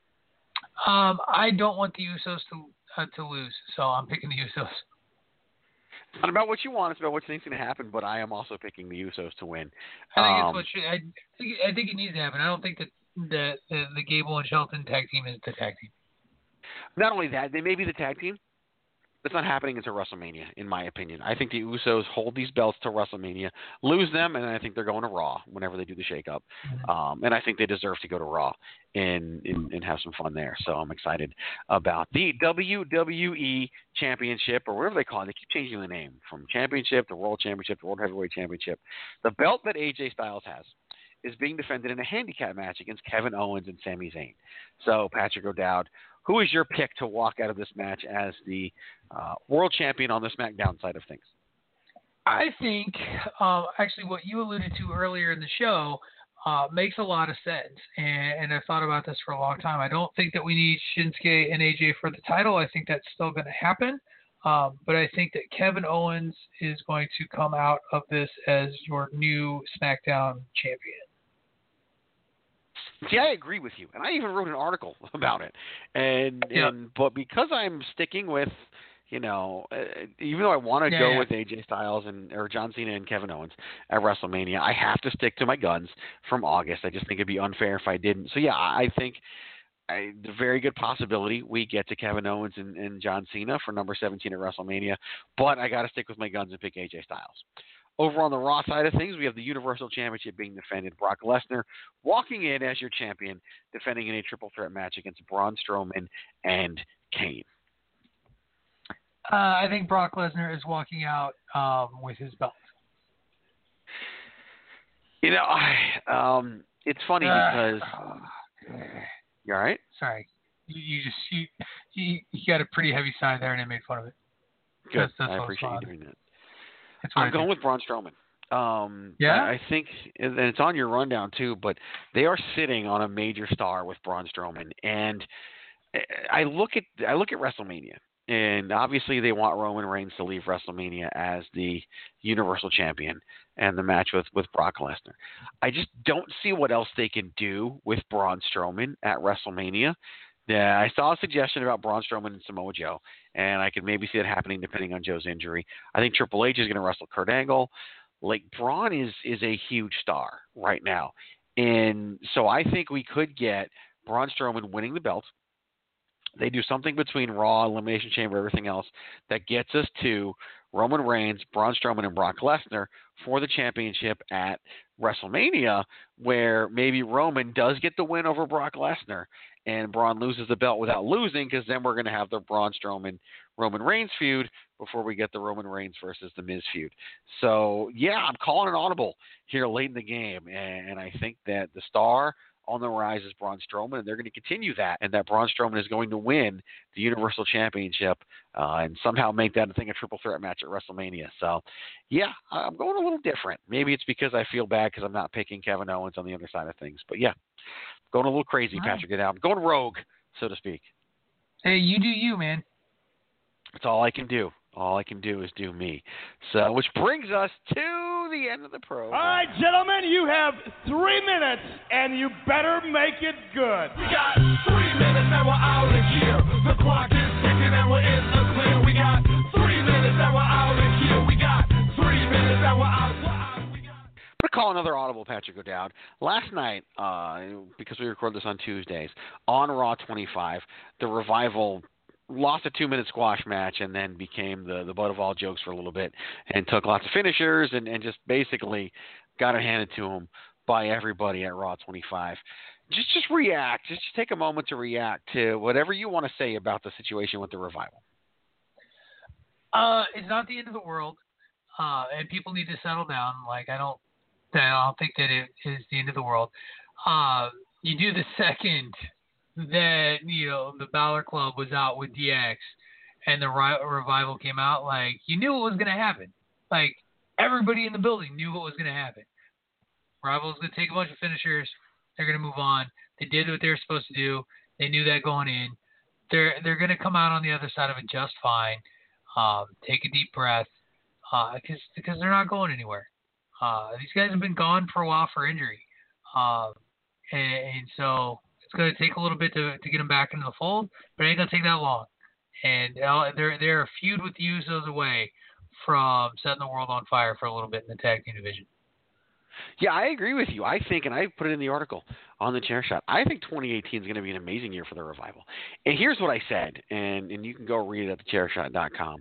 I don't want the Usos to lose, so I'm picking the Usos. It's not about what you want; it's about what you think's going to happen. But I am also picking the Usos to win. I think it needs to happen. I don't think that the Gable and Shelton tag team is the tag team. Not only that, they may be the tag team, It's not happening until WrestleMania, in my opinion. I think the Usos hold these belts till WrestleMania, lose them, and then I think they're going to Raw whenever they do the shakeup. And I think they deserve to go to Raw and have some fun there. So I'm excited about the WWE Championship, or whatever they call it. They keep changing the name from Championship to World Championship to World Heavyweight Championship. The belt that AJ Styles has is being defended in a handicap match against Kevin Owens and Sami Zayn. So, Patrick O'Dowd, who is your pick to walk out of this match as the world champion on the SmackDown side of things? I think, actually, what you alluded to earlier in the show makes a lot of sense. And I've thought about this for a long time. I don't think that we need Shinsuke and AJ for the title. I think that's still going to happen. But I think that Kevin Owens is going to come out of this as your new SmackDown champion. See, I agree with you, and I even wrote an article about it. But because I'm sticking with, even though I want to go with AJ Styles or John Cena and Kevin Owens at WrestleMania, I have to stick to my guns from August. I just think it'd be unfair if I didn't. So I think the very good possibility we get to Kevin Owens and John Cena for number 17 at WrestleMania, but I got to stick with my guns and pick AJ Styles. Over on the Raw side of things, we have the Universal Championship being defended. Brock Lesnar walking in as your champion, defending in a triple threat match against Braun Strowman and Kane. I think Brock Lesnar is walking out with his belt. It's funny because you all right? Sorry, you got a pretty heavy sigh there, and I made fun of it. Good, I appreciate you doing that. I'm going with Braun Strowman. I think, and it's on your rundown too, but they are sitting on a major star with Braun Strowman, and I look at WrestleMania, and obviously they want Roman Reigns to leave WrestleMania as the Universal Champion and the match with Brock Lesnar. I just don't see what else they can do with Braun Strowman at WrestleMania. Yeah, I saw a suggestion about Braun Strowman and Samoa Joe, and I could maybe see it happening depending on Joe's injury. I think Triple H is going to wrestle Kurt Angle. Like, Braun is a huge star right now. And so I think we could get Braun Strowman winning the belt. They do something between Raw, Elimination Chamber, everything else that gets us to Roman Reigns, Braun Strowman, and Brock Lesnar for the championship at WrestleMania, where maybe Roman does get the win over Brock Lesnar and Braun loses the belt without losing, because then we're going to have the Braun Strowman Roman Reigns feud before we get the Roman Reigns versus the Miz feud. So, I'm calling an audible here late in the game, and I think that the star on the rise is Braun Strowman, and they're going to continue that, and that Braun Strowman is going to win the Universal Championship and somehow make that a triple threat match at WrestleMania. So, I'm going a little different. Maybe it's because I feel bad because I'm not picking Kevin Owens on the other side of things. But, going a little crazy, Patrick. I'm going rogue, so to speak. Hey, you do you, man. That's all I can do. All I can do is do me. So, which brings us to the end of the program. All right, gentlemen, you have 3 minutes, and you better make it good. We got 3 minutes and we're out of here. The clock is ticking and we're in the clear. We got 3 minutes and we're out of here. We got 3 minutes and we're out. I'm going to call another audible, Patrick O'Dowd. Last night, because we record this on Tuesdays, on Raw 25, the Revival lost a 2-minute squash match and then became the butt of all jokes for a little bit and took lots of finishers and just basically got it handed to him by everybody at Raw 25. Just react. Just take a moment to react to whatever you want to say about the situation with the Revival. It's not the end of the world, and people need to settle down. Like, I don't think that it is the end of the world. You do the second that, the Balor Club was out with DX and the Revival came out, like, you knew what was going to happen. Like, everybody in the building knew what was going to happen. Revival's going to take a bunch of finishers. They're going to move on. They did what they were supposed to do. They knew that going in. They're going to come out on the other side of it just fine. Take a deep breath, because they're not going anywhere. These guys have been gone for a while for injury. And so it's going to take a little bit to get them back into the fold, but it ain't going to take that long. And they're a feud with the Usos away from setting the world on fire for a little bit in the tag team division. Yeah, I agree with you. I think, and I put it in the article on the Chair Shot, I think 2018 is going to be an amazing year for the Revival. And here's what I said, and you can go read it at thechairshot.com.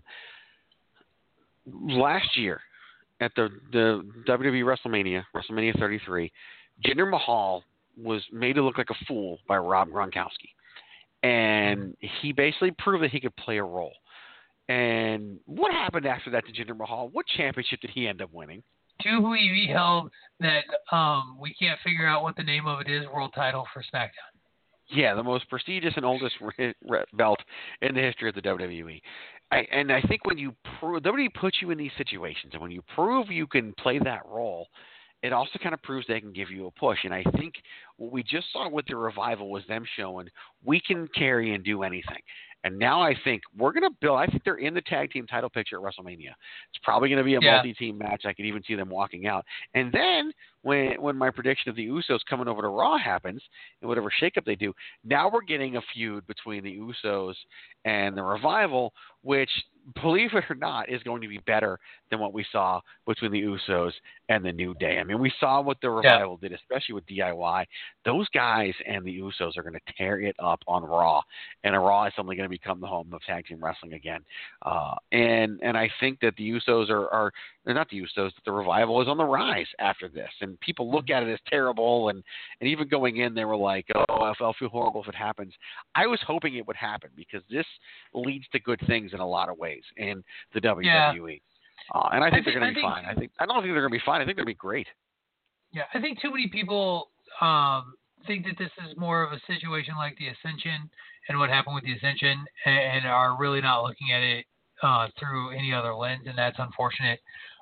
Last year at the WWE WrestleMania 33, Jinder Mahal was made to look like a fool by Rob Gronkowski. And he basically proved that he could play a role. And what happened after that to Jinder Mahal? What championship did he end up winning? Two who he held that we can't figure out what the name of it is, world title for SmackDown. Yeah, the most prestigious and oldest belt in the history of the WWE. I think when you WWE puts you in these situations, and when you prove you can play that role, it also kind of proves they can give you a push. And I think what we just saw with the Revival was them showing we can carry and do anything. And now I think we're going to build – I think they're in the tag team title picture at WrestleMania. It's probably going to be a multi-team match. I could even see them walking out. And then when my prediction of the Usos coming over to Raw happens and whatever shakeup they do, now we're getting a feud between the Usos and the Revival, which, believe it or not, is going to be better than what we saw between the Usos and the New Day. I mean, we saw what the Revival did, especially with DIY. Those guys and the Usos are going to tear it up on Raw, and Raw is suddenly going to become the home of tag team wrestling again. And I think that the Usos are they're not the Usos, that the Revival is on the rise after this. And people look at it as terrible, and even going in, they were like, oh, I'll feel horrible if it happens. I was hoping it would happen because this leads to good things in a lot of ways in the WWE. And I think they're going to be fine. I don't think they're going to be fine. I think they're going to be great. Yeah, I think too many people think that this is more of a situation like the Ascension and what happened with the Ascension, and are really not looking at it through any other lens, and that's unfortunate.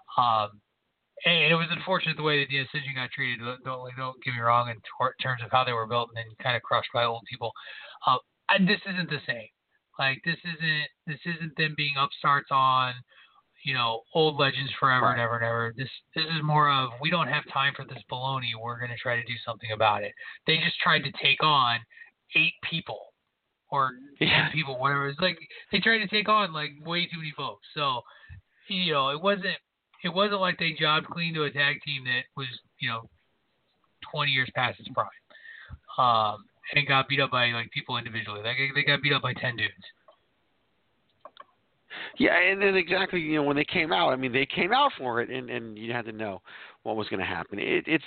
And it was unfortunate the way that the Ascension got treated. Don't get me wrong in terms of how they were built and then kind of crushed by old people. And this isn't the same. Like this isn't them being upstarts on, old legends forever and ever and ever. This is more of, we don't have time for this baloney. We're going to try to do something about it. They just tried to take on 8 people or 10 people, whatever. It's like they tried to take on like way too many folks. So, it wasn't like they jobbed clean to a tag team that was, 20 years past its prime. And got beat up by like people individually. They got beat up by 10 dudes. Yeah, and then exactly, when they came out, I mean, they came out for it, and you had to know what was going to happen. It's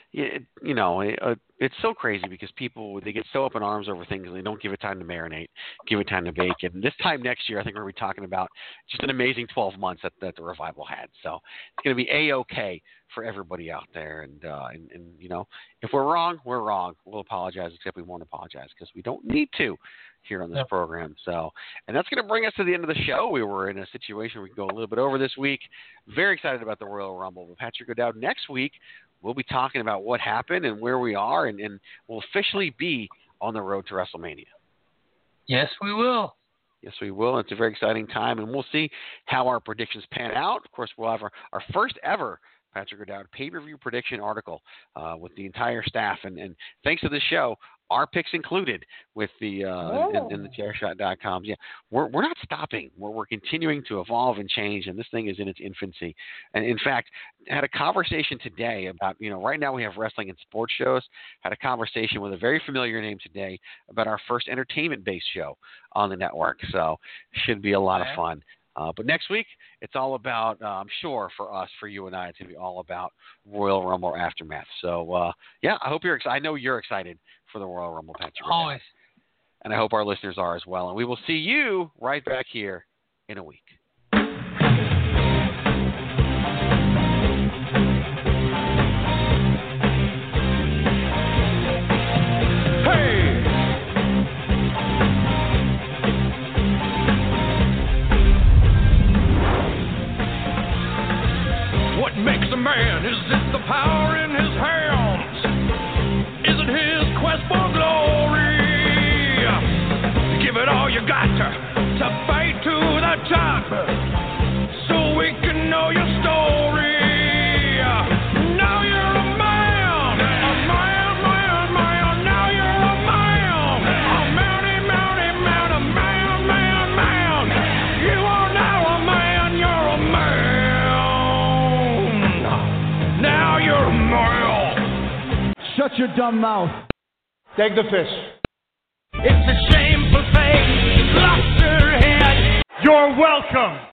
so crazy because people, they get so up in arms over things and they don't give it time to marinate, give it time to bake. And this time next year, I think we're going to be talking about just an amazing 12 months that the Revival had. So it's going to be A-OK for everybody out there. And if we're wrong, we're wrong. We'll apologize, except we won't apologize because we don't need to here on this program. So, and that's going to bring us to the end of the show. We were in a situation we can go a little bit over this week. Very excited about the Royal Rumble with Patrick O'Dowd. Next week, we'll be talking about what happened and where we are, and we'll officially be on the road to WrestleMania. Yes, we will. Yes, we will. It's a very exciting time, and we'll see how our predictions pan out. Of course, we'll have our first ever Patrick O'Dowd pay-per-view prediction article with the entire staff. And thanks to this show, our picks included with the in the chairshot.com. Yeah, we're not stopping. We're continuing to evolve and change, and this thing is in its infancy. And in fact, I had a conversation today about, right now we have wrestling and sports shows. Had a conversation with a very familiar name today about our first entertainment-based show on the network. So should be a lot of fun. But next week, it's all about, I'm sure for us, for you and I, it's going to be all about Royal Rumble Aftermath. So, I hope you're excited. I know you're excited for the Royal Rumble, Patrick. Always. And I hope our listeners are as well. And we will see you right back here in a week. Makes a man, is it the power in his hands? Is it his quest for glory? Give it all you got to fight to the top, so we can know your story. Now you're a man, now you're a man, a man. You are now a man, you're a man. Now you your mail. Shut your dumb mouth. Take the fish. It's a shameful thing. Lost her head. You're welcome.